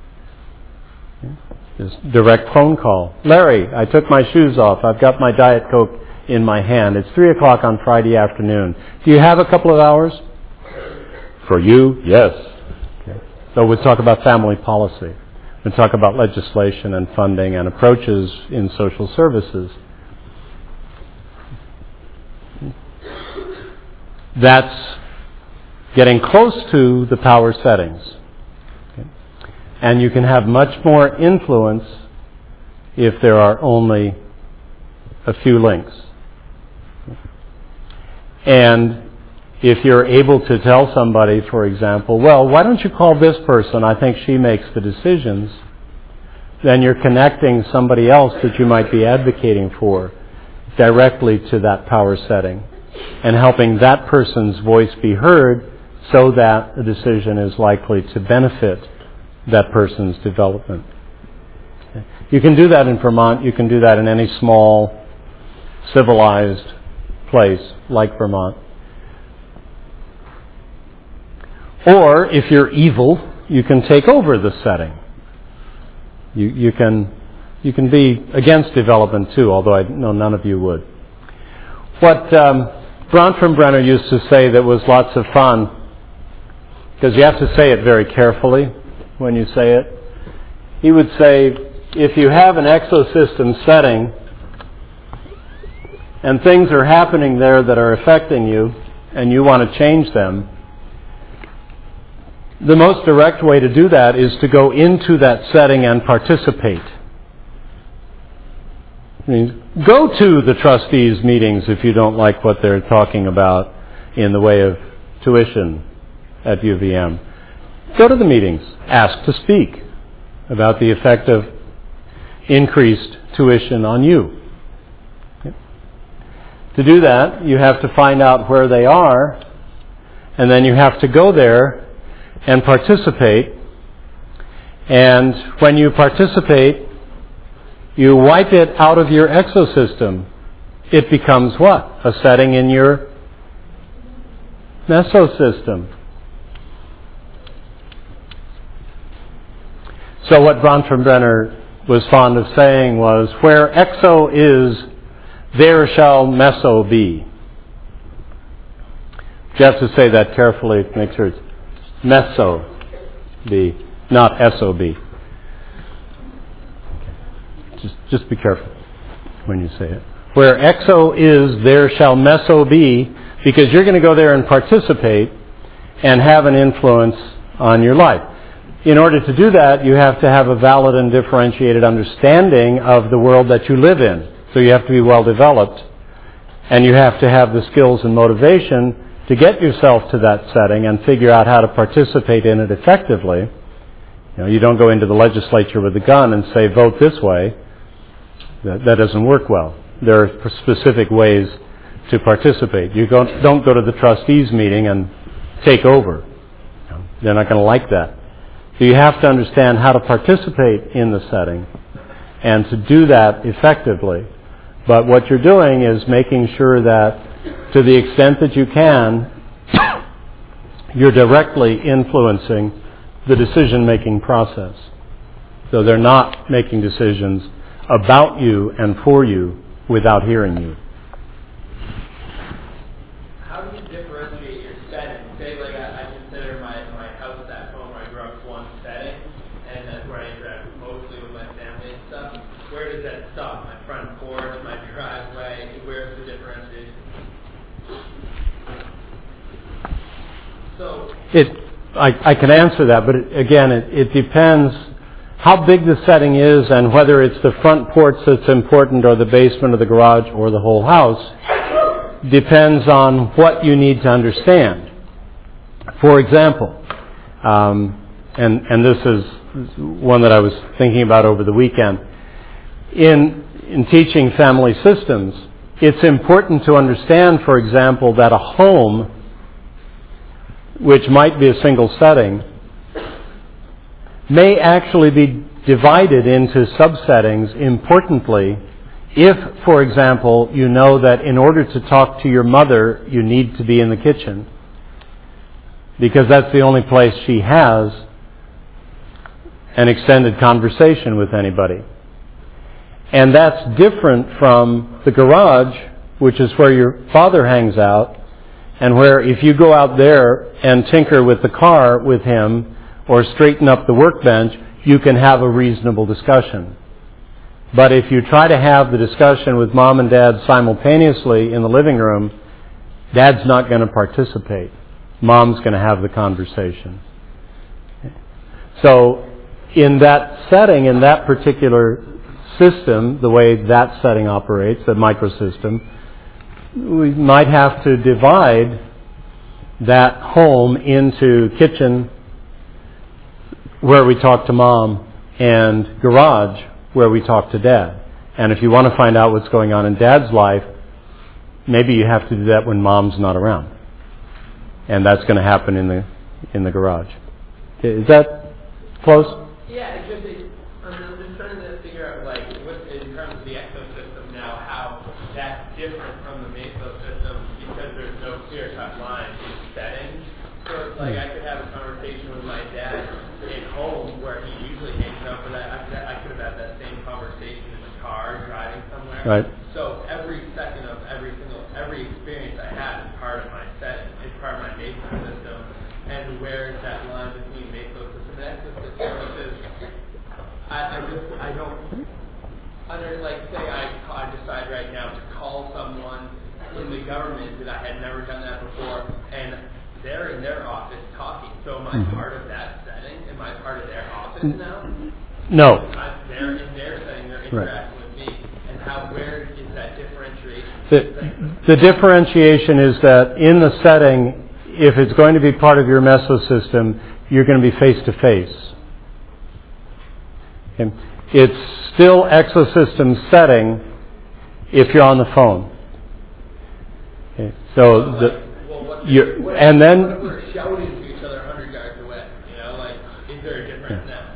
Just direct phone call. Larry, I took my shoes off. I've got my Diet Coke in my hand. It's three o'clock on Friday afternoon. Do you have a couple of hours? For you, yes. Okay. So we'll talk about family policy. We'll talk about legislation and funding and approaches in social services. That's getting close to the power settings. Okay. And you can have much more influence if there are only a few links. And if you're able to tell somebody, for example, well, why don't you call this person? I think she makes the decisions. Then you're connecting somebody else that you might be advocating for directly to that power setting and helping that person's voice be heard so that a decision is likely to benefit that person's development. Okay. You can do that in Vermont. You can do that in any small, civilized place like Vermont. Or, if you're evil, you can take over the setting. You, you can you can be against development too, although I know none of you would. What um, Bronfenbrenner used to say that was lots of fun, because you have to say it very carefully when you say it. He would say, if you have an exosystem setting and things are happening there that are affecting you and you want to change them, the most direct way to do that is to go into that setting and participate. I mean, go to the trustees' meetings if you don't like what they're talking about in the way of tuition at U V M. Go to the meetings. Ask to speak about the effect of increased tuition on you. Okay. To do that, you have to find out where they are, and then you have to go there and participate. And when you participate, you wipe it out of your exosystem. It becomes what? A setting in your mesosystem. So what Bronfenbrenner was fond of saying was, where exo is, there shall meso be. You have to say that carefully to make sure it's meso be, not S O B. Just, just be careful when you say it. Where exo is, there shall meso be, because you're going to go there and participate and have an influence on your life. In order to do that, you have to have a valid and differentiated understanding of the world that you live in. So you have to be well developed, and you have to have the skills and motivation to get yourself to that setting and figure out how to participate in it effectively. You know, you don't go into the legislature with a gun and say, vote this way. That, that doesn't work well. There are specific ways to participate. You don't, don't go to the trustees meeting and take over. You know, they're not going to like that. So you have to understand how to participate in the setting and to do that effectively. But what you're doing is making sure that, to the extent that you can, you're directly influencing the decision-making process. So they're not making decisions about you and for you without hearing you. How do you differentiate your setting? Say, like, I, I consider my, my house at home where I grew up one setting, and that's where I interact mostly with my family and stuff. Where does that stop? My front porch, my driveway, where's the differentiation? So It, I, I can answer that, but it, again, it, it depends how big the setting is and whether it's the front porch that's important or the basement or the garage or the whole house. Depends on what you need to understand. For example, um, and, and this is one that I was thinking about over the weekend, in, in teaching family systems, it's important to understand, for example, that a home, which might be a single setting, may actually be divided into subsettings importantly if, for example, you know that in order to talk to your mother, you need to be in the kitchen, because that's the only place she has an extended conversation with anybody. And that's different from the garage, which is where your father hangs out, and where if you go out there and tinker with the car with him or straighten up the workbench, you can have a reasonable discussion. But if you try to have the discussion with mom and dad simultaneously in the living room, dad's not going to participate. Mom's going to have the conversation. So in that setting, in that particular system, the way that setting operates, the microsystem, we might have to divide that home into kitchen, where we talk to mom, and garage, where we talk to dad. And if you want to find out what's going on in dad's life, maybe you have to do that when mom's not around. and that's going to happen in the in the garage. Is that close? Yeah, it's just it, I'm, I'm just trying to figure out, like, what, in terms of the exosystem now, how that's different from the meso system because there's no clear-cut line in settings. So it's like I could have a conversation with my dad at home where he usually hangs out for that. I could, I could have had that same conversation in the car driving somewhere. Right. So every second of every single every experience I have is part of my setting. It's part of my meso system. And where is that line between meso system and exosystem? Because I, I just I don't under like say I I decide right now to call someone in the government that I had never done that before, and they're in their office talking. So am I mm-hmm. part of that setting? Am I part of their office now? No. I'm there in their setting. They're interacting right. with me. And how? Where is that differentiation? The, the differentiation is that in the setting, if it's going to be part of your mesosystem, you're going to be face to face. It's still exosystem setting if you're on the phone. Okay. So the. You're, what, and then what if we're shouting to each other one hundred yards away? You know, like, is there a difference yeah.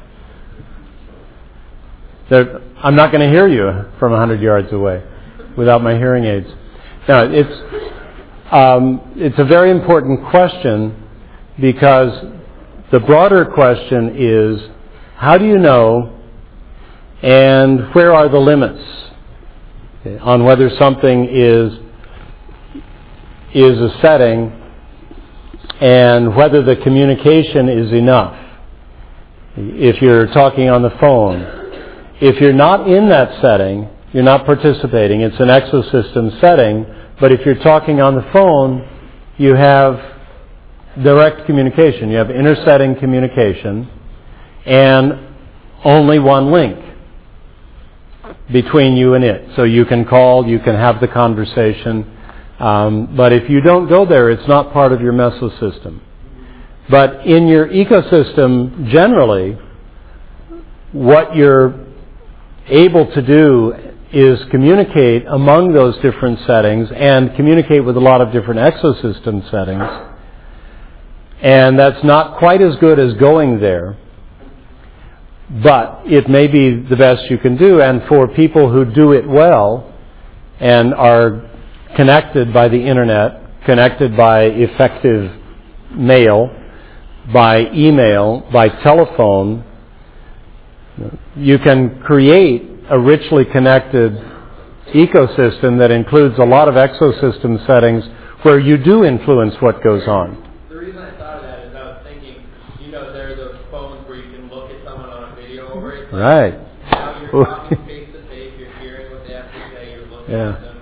now? There, I'm not going to hear you from one hundred yards away without my hearing aids. Now, it's um, it's a very important question because the broader question is, how do you know and where are the limits okay, on whether something is is a setting and whether the communication is enough. If you're talking on the phone, if you're not in that setting, you're not participating, it's an exosystem setting, but if you're talking on the phone, you have direct communication, you have inter-setting communication, and only one link between you and it. So you can call, you can have the conversation, Um, but if you don't go there, it's not part of your mesosystem. But in your ecosystem, generally, what you're able to do is communicate among those different settings and communicate with a lot of different exosystem settings. And that's not quite as good as going there, but it may be the best you can do. And for people who do it well and are connected by the internet, connected by effective mail, by email, by telephone, you can create a richly connected ecosystem that includes a lot of exosystem settings where you do influence what goes on. The reason I thought of that is I was thinking, you know, there are those phones where you can look at someone on a video over it. Right. Now you're talking face to face, you're hearing what they have to say, you're looking yeah. at them.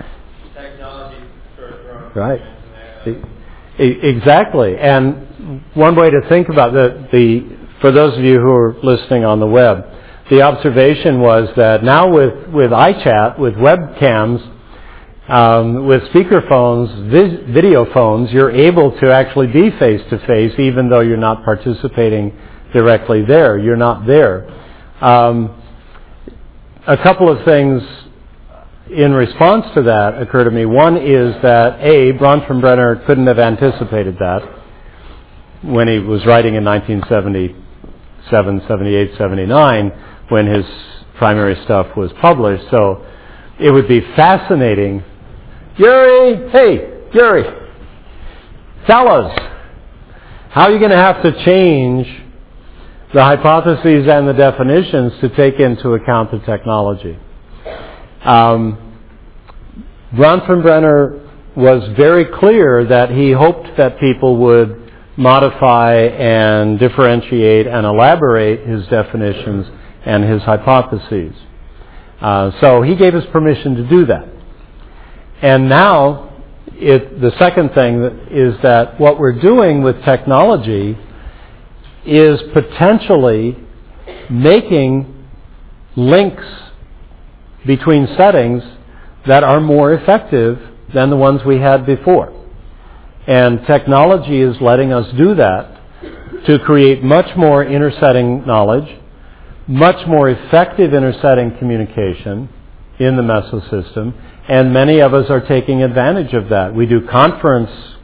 Right. Exactly. And one way to think about the, the, for those of you who are listening on the web, the observation was that now with, with iChat, with webcams, um, with speakerphones, vis- video phones, you're able to actually be face to face even though you're not participating directly there. You're not there. Um, a couple of things in response to that occur to me. One is that, A, Bronfenbrenner couldn't have anticipated that when he was writing in nineteen seventy-seven, seventy-eight, seventy-nine, when his primary stuff was published. So it would be fascinating. Yuri, hey, Yuri, tell us, how are you going to have to change the hypotheses and the definitions to take into account the technology? Um, Bronfenbrenner was very clear that he hoped that people would modify and differentiate and elaborate his definitions and his hypotheses. Uh, so he gave us permission to do that. And now, it, the second thing is that what we're doing with technology is potentially making links between settings that are more effective than the ones we had before. And technology is letting us do that to create much more inter-setting knowledge, much more effective inter-setting communication in the mesosystem, and many of us are taking advantage of that. We do conference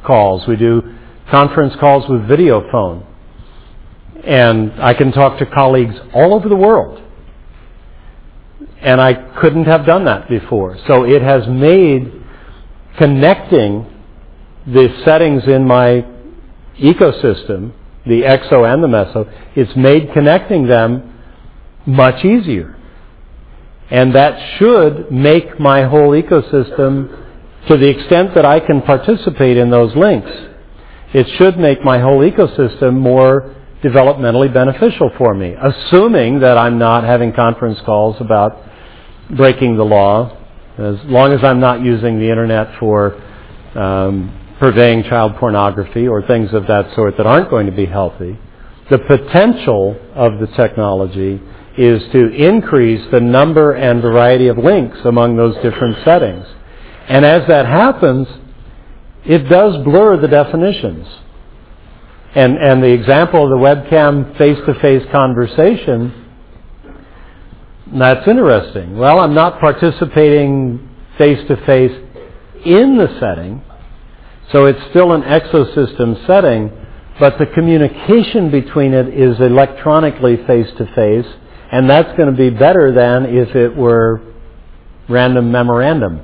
calls. We do conference calls with video phone. And I can talk to colleagues all over the world. And I couldn't have done that before. So it has made connecting the settings in my ecosystem, the exo and the meso, it's made connecting them much easier. And that should make my whole ecosystem, to the extent that I can participate in those links, it should make my whole ecosystem more developmentally beneficial for me, assuming that I'm not having conference calls about breaking the law, as long as I'm not using the internet for um, purveying child pornography or things of that sort that aren't going to be healthy. The potential of the technology is to increase the number and variety of links among those different settings. And as that happens, it does blur the definitions. And, and the example of the webcam face-to-face conversation, that's interesting. Well, I'm not participating face-to-face in the setting, so it's still an exosystem setting, but the communication between it is electronically face-to-face, and that's going to be better than if it were random memorandum.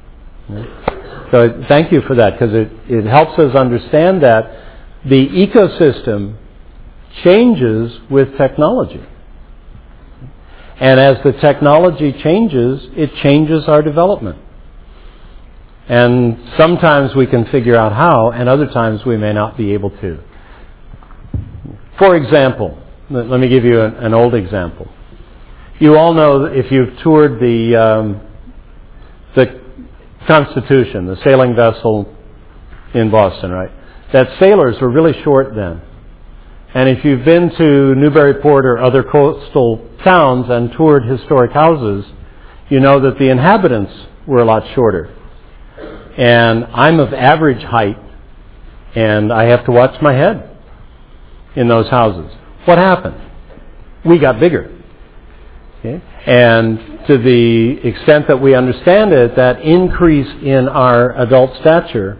So thank you for that, because it, it helps us understand that the ecosystem changes with technology. And as the technology changes, it changes our development. And sometimes we can figure out how, and other times we may not be able to. For example, let me give you an, an old example. You all know, if you've toured the um, the Constitution, the sailing vessel in Boston, right? That sailors were really short then. And if you've been to Newburyport or other coastal towns and toured historic houses, you know that the inhabitants were a lot shorter. And I'm of average height, and I have to watch my head in those houses. What happened? We got bigger. Okay? And to the extent that we understand it, that increase in our adult stature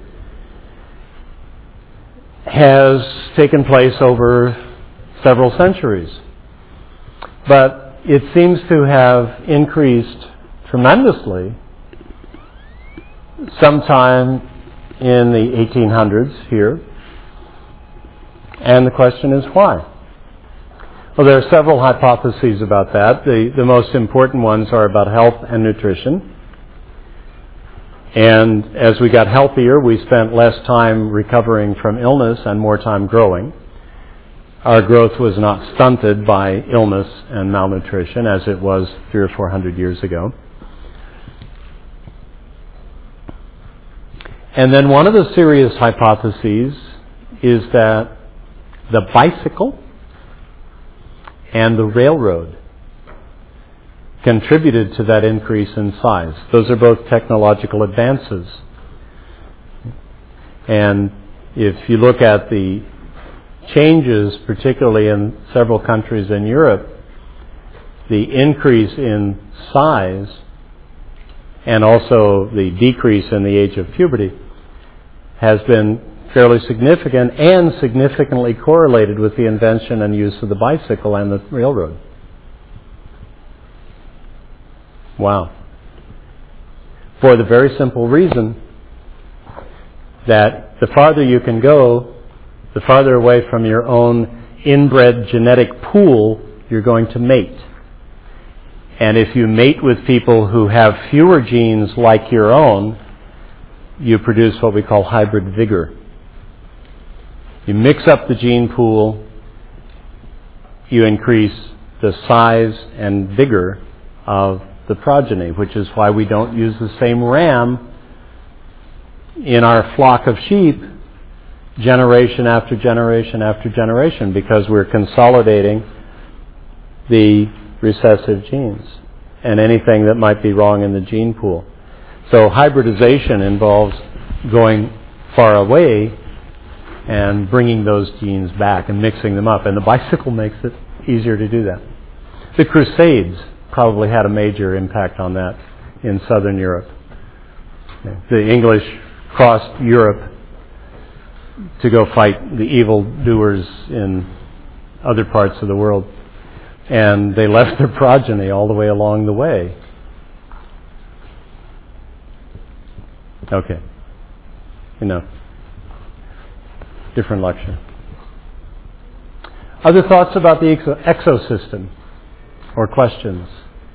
has taken place over several centuries. But it seems to have increased tremendously sometime in the eighteen hundreds here. And the question is why? Well, there are several hypotheses about that. The, the most important ones are about health and nutrition. And as we got healthier, we spent less time recovering from illness and more time growing. Our growth was not stunted by illness and malnutrition as it was three or four hundred years ago. And then one of the serious hypotheses is that the bicycle and the railroad contributed to that increase in size. Those are both technological advances. And if you look at the changes, particularly in several countries in Europe, the increase in size and also the decrease in the age of puberty has been fairly significant and significantly correlated with the invention and use of the bicycle and the railroad. Wow. For the very simple reason that the farther you can go, the farther away from your own inbred genetic pool you're going to mate. And if you mate with people who have fewer genes like your own, you produce what we call hybrid vigor. You mix up the gene pool, you increase the size and vigor of the progeny, which is why we don't use the same ram in our flock of sheep generation after generation after generation, because we're consolidating the recessive genes and anything that might be wrong in the gene pool. So hybridization involves going far away and bringing those genes back and mixing them up. And the bicycle makes it easier to do that. The Crusades probably had a major impact on that in southern Europe. The English crossed Europe to go fight the evil doers in other parts of the world. And they left their progeny all the way along the way. Okay. Enough. Different lecture. Other thoughts about the exo- exosystem or questions?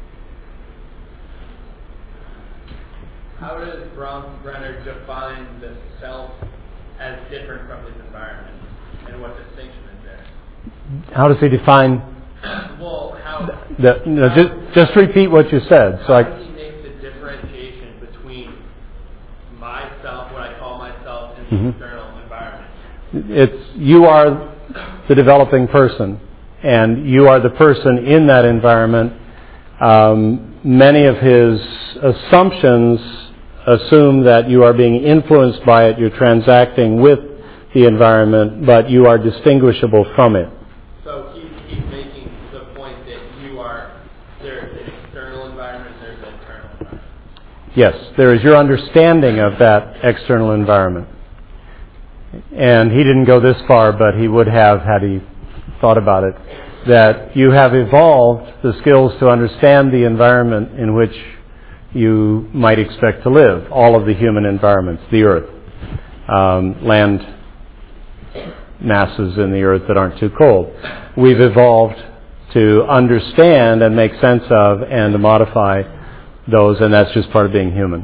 How does Bronfenbrenner define the self as different from his environment, and what distinction is there? How does he define? Well, how? The, no, how just, just repeat what you said. So how I. does he make the differentiation between myself, what I call myself, and the Mm-hmm. external environment? It's you are the developing person, and you are the person in that environment. Um, many of his assumptions assume that you are being influenced by it, you're transacting with the environment, but you are distinguishable from it. So he's, he's making the point that you are, there's an external environment, there's an internal environment. Yes, there is your understanding of that external environment. And he didn't go this far, but he would have had he thought about it, that you have evolved the skills to understand the environment in which you might expect to live, all of the human environments, the earth, um, land masses in the earth that aren't too cold. We've evolved to understand and make sense of and to modify those, and that's just part of being human.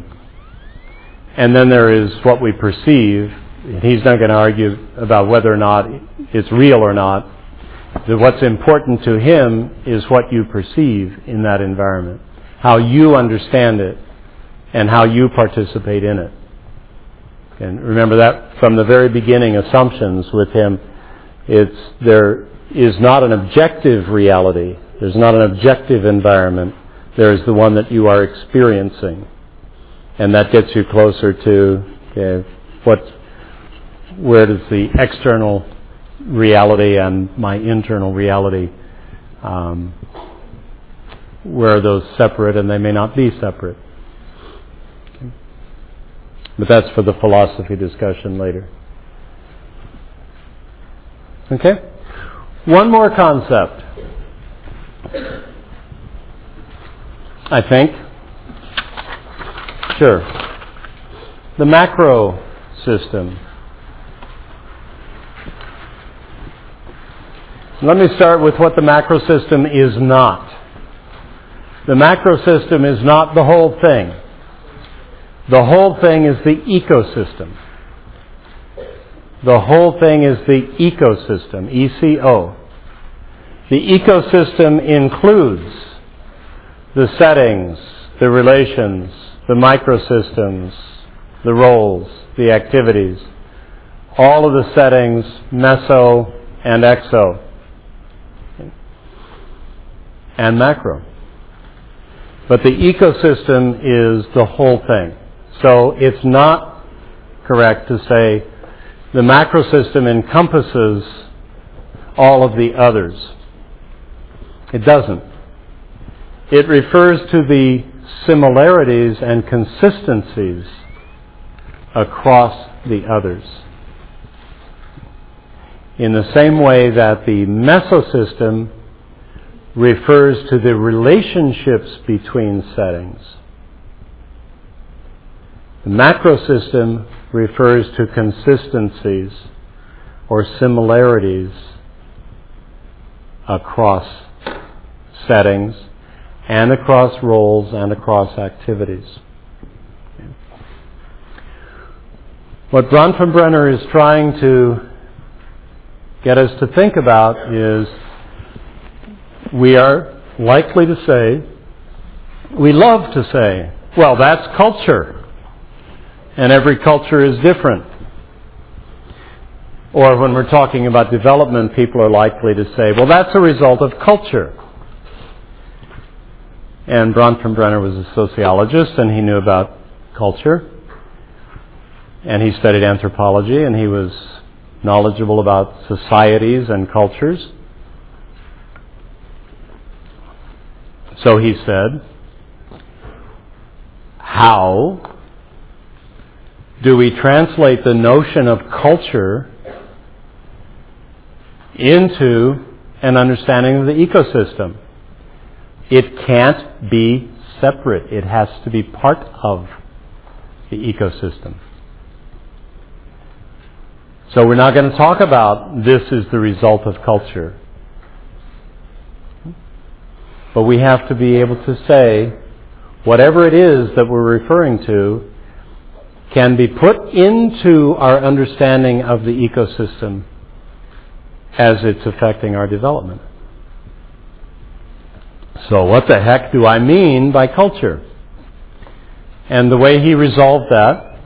And then there is what we perceive. He's not going to argue about whether or not it's real or not. What's important to him is what you perceive in that environment, how you understand it, and how you participate in it. And remember that from the very beginning, assumptions with him, it's there is not an objective reality. There's not an objective environment. There is the one that you are experiencing. And that gets you closer to okay, what, where does the external reality and my internal reality, um, where are those separate, and they may not be separate. Okay. But that's for the philosophy discussion later. Okay? One more concept, I think. Sure. The macro system. Let me start with what the macro system is not. The macro system is not the whole thing. The whole thing is the ecosystem. The whole thing is the ecosystem, E C O. The ecosystem includes the settings, the relations, the microsystems, the roles, the activities, all of the settings, meso and exo, and macro. But the ecosystem is the whole thing. So it's not correct to say the macro system encompasses all of the others. It doesn't. It refers to the similarities and consistencies across the others. In the same way that the mesosystem refers to the relationships between settings, the macrosystem refers to consistencies or similarities across settings and across roles and across activities. What Bronfenbrenner is trying to get us to think about is we are likely to say, we love to say, well, that's culture, and every culture is different. Or when we're talking about development, people are likely to say, well, that's a result of culture. And Bronfenbrenner was a sociologist, and he knew about culture, and he studied anthropology, and he was knowledgeable about societies and cultures. So he said, how do we translate the notion of culture into an understanding of the ecosystem. It can't be separate. It has to be part of the ecosystem. So we're not going to talk about this is the result of culture. But we have to be able to say whatever it is that we're referring to can be put into our understanding of the ecosystem as it's affecting our development. So what the heck do I mean by culture? And the way he resolved that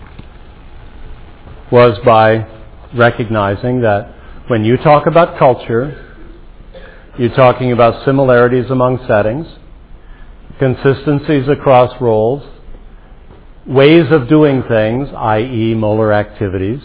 was by recognizing that when you talk about culture, you're talking about similarities among settings, consistencies across roles, ways of doing things, that is molar activities.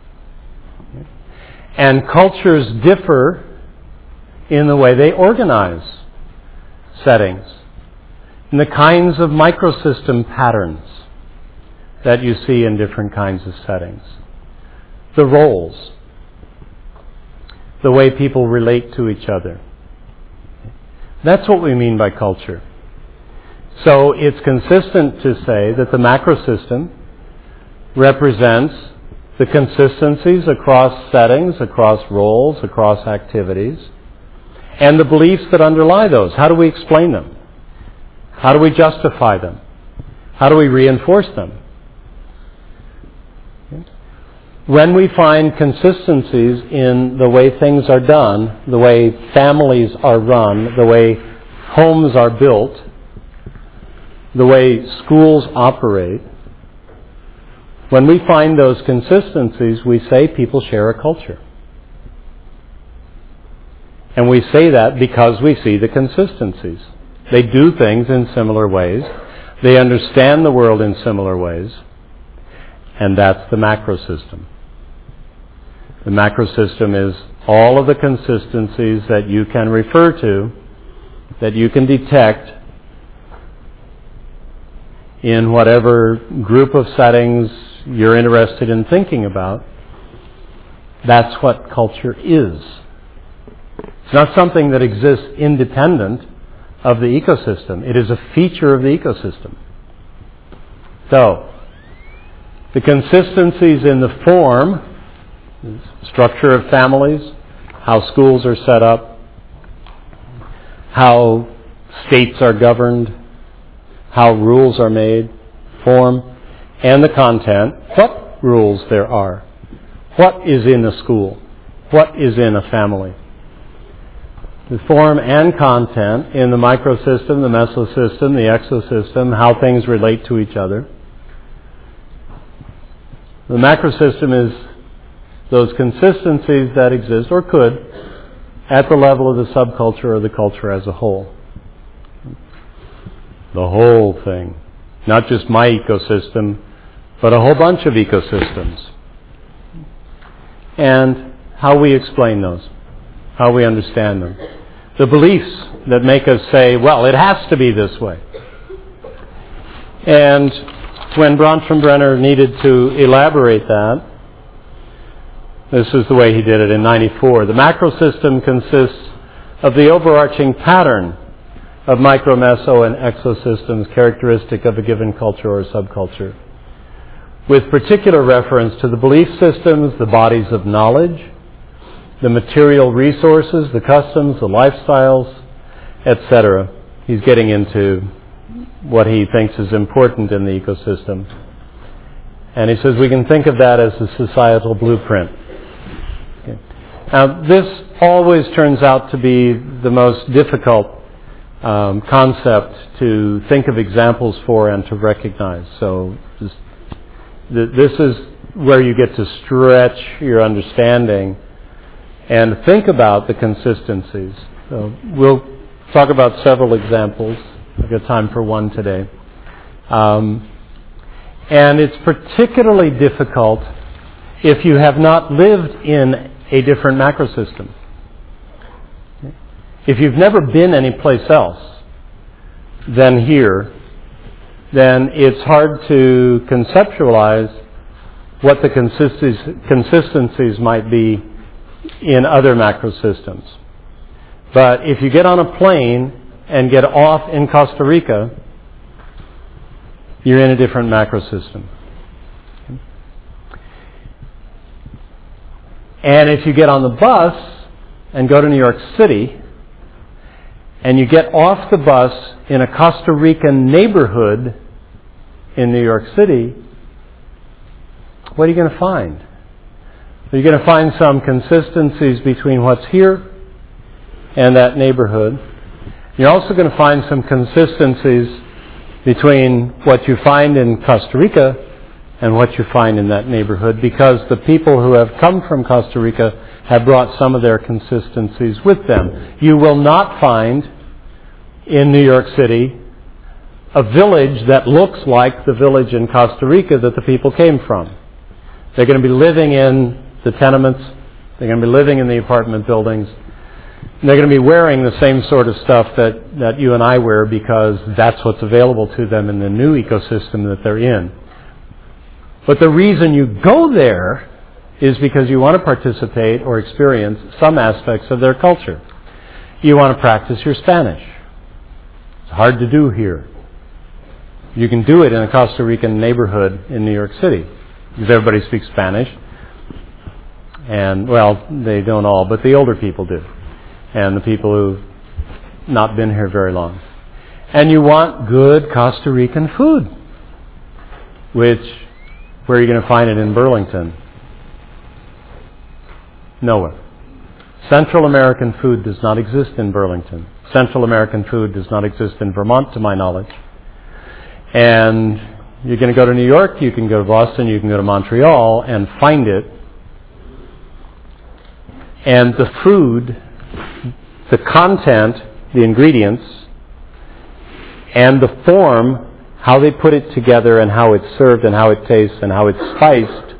And cultures differ in the way they organize settings, in the kinds of microsystem patterns that you see in different kinds of settings, the roles, the way people relate to each other. That's what we mean by culture. So it's consistent to say that the macrosystem represents the consistencies across settings, across roles, across activities, and the beliefs that underlie those. How do we explain them? How do we justify them? How do we reinforce them? When we find consistencies in the way things are done, the way families are run, the way homes are built, the way schools operate, when we find those consistencies, we say people share a culture. And we say that because we see the consistencies. They do things in similar ways. They understand the world in similar ways. And that's the macrosystem. The macrosystem is all of the consistencies that you can refer to, that you can detect in whatever group of settings you're interested in thinking about. That's what culture is. It's not something that exists independent of the ecosystem. It is a feature of the ecosystem. So, the consistencies in the form, structure of families, how schools are set up, how states are governed, how rules are made, form, and the content, what rules there are, what is in a school, what is in a family. The form and content in the microsystem, the mesosystem, the exosystem, how things relate to each other. The macrosystem is those consistencies that exist, or could, at the level of the subculture or the culture as a whole. The whole thing. Not just my ecosystem, but a whole bunch of ecosystems. And how we explain those, how we understand them. The beliefs that make us say, well, it has to be this way. And when Bronfenbrenner needed to elaborate that, this is the way he did it in ninety-four. The macrosystem consists of the overarching pattern of micro, meso, and exosystems characteristic of a given culture or subculture, with particular reference to the belief systems, the bodies of knowledge, the material resources, the customs, the lifestyles, et cetera. He's getting into what he thinks is important in the ecosystem. And he says we can think of that as a societal blueprint. Okay. Now, this always turns out to be the most difficult um, concept to think of examples for and to recognize. So this, this is where you get to stretch your understanding and think about the consistencies. So we'll talk about several examples. I've got time for one today. Um, and it's particularly difficult if you have not lived in a different macrosystem. If you've never been anyplace else than here, then it's hard to conceptualize what the consistencies, consistencies might be in other macrosystems. But if you get on a plane and get off in Costa Rica, you're in a different macrosystem. And if you get on the bus and go to New York City, and you get off the bus in a Costa Rican neighborhood in New York City, what are you going to find? You're going to find some consistencies between what's here and that neighborhood. You're also going to find some consistencies between what you find in Costa Rica and what you find in that neighborhood, because the people who have come from Costa Rica have brought some of their consistencies with them. You will not find in New York City a village that looks like the village in Costa Rica that the people came from. They're going to be living in the tenements, they're going to be living in the apartment buildings, and they're going to be wearing the same sort of stuff that, that you and I wear because that's what's available to them in the new ecosystem that they're in. But the reason you go there is because you want to participate or experience some aspects of their culture. You want to practice your Spanish. It's hard to do here. You can do it in a Costa Rican neighborhood in New York City because everybody speaks Spanish. And, well, they don't all, but the older people do. And the people who've not been here very long. And you want good Costa Rican food, which, where are you going to find it in Burlington? Nowhere. Central American food does not exist in Burlington. Central American food does not exist in Vermont, to my knowledge. And you're going to go to New York, you can go to Boston, you can go to Montreal and find it. And the food, the content, the ingredients, and the form, how they put it together and how it's served and how it tastes and how it's spiced,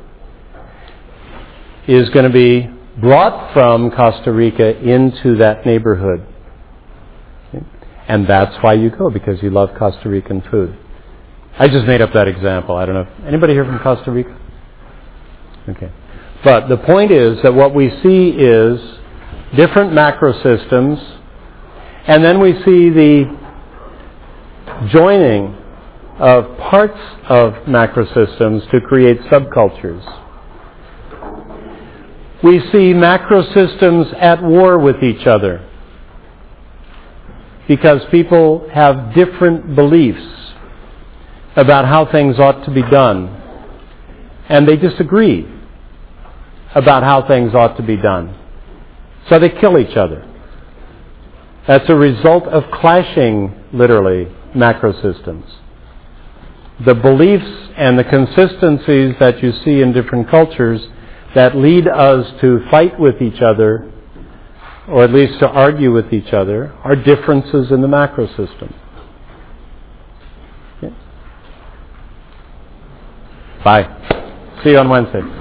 is going to be brought from Costa Rica into that neighborhood. And that's why you go, because you love Costa Rican food. I just made up that example. I don't know. Anybody here from Costa Rica? Okay. But the point is that what we see is different macrosystems, and then we see the joining of parts of macrosystems to create subcultures. We see macrosystems at war with each other because people have different beliefs about how things ought to be done, and they disagree about how things ought to be done. So they kill each other. That's a result of clashing, literally, macrosystems. The beliefs and the consistencies that you see in different cultures that lead us to fight with each other, or at least to argue with each other, are differences in the macrosystem. Okay. Bye. See you on Wednesday.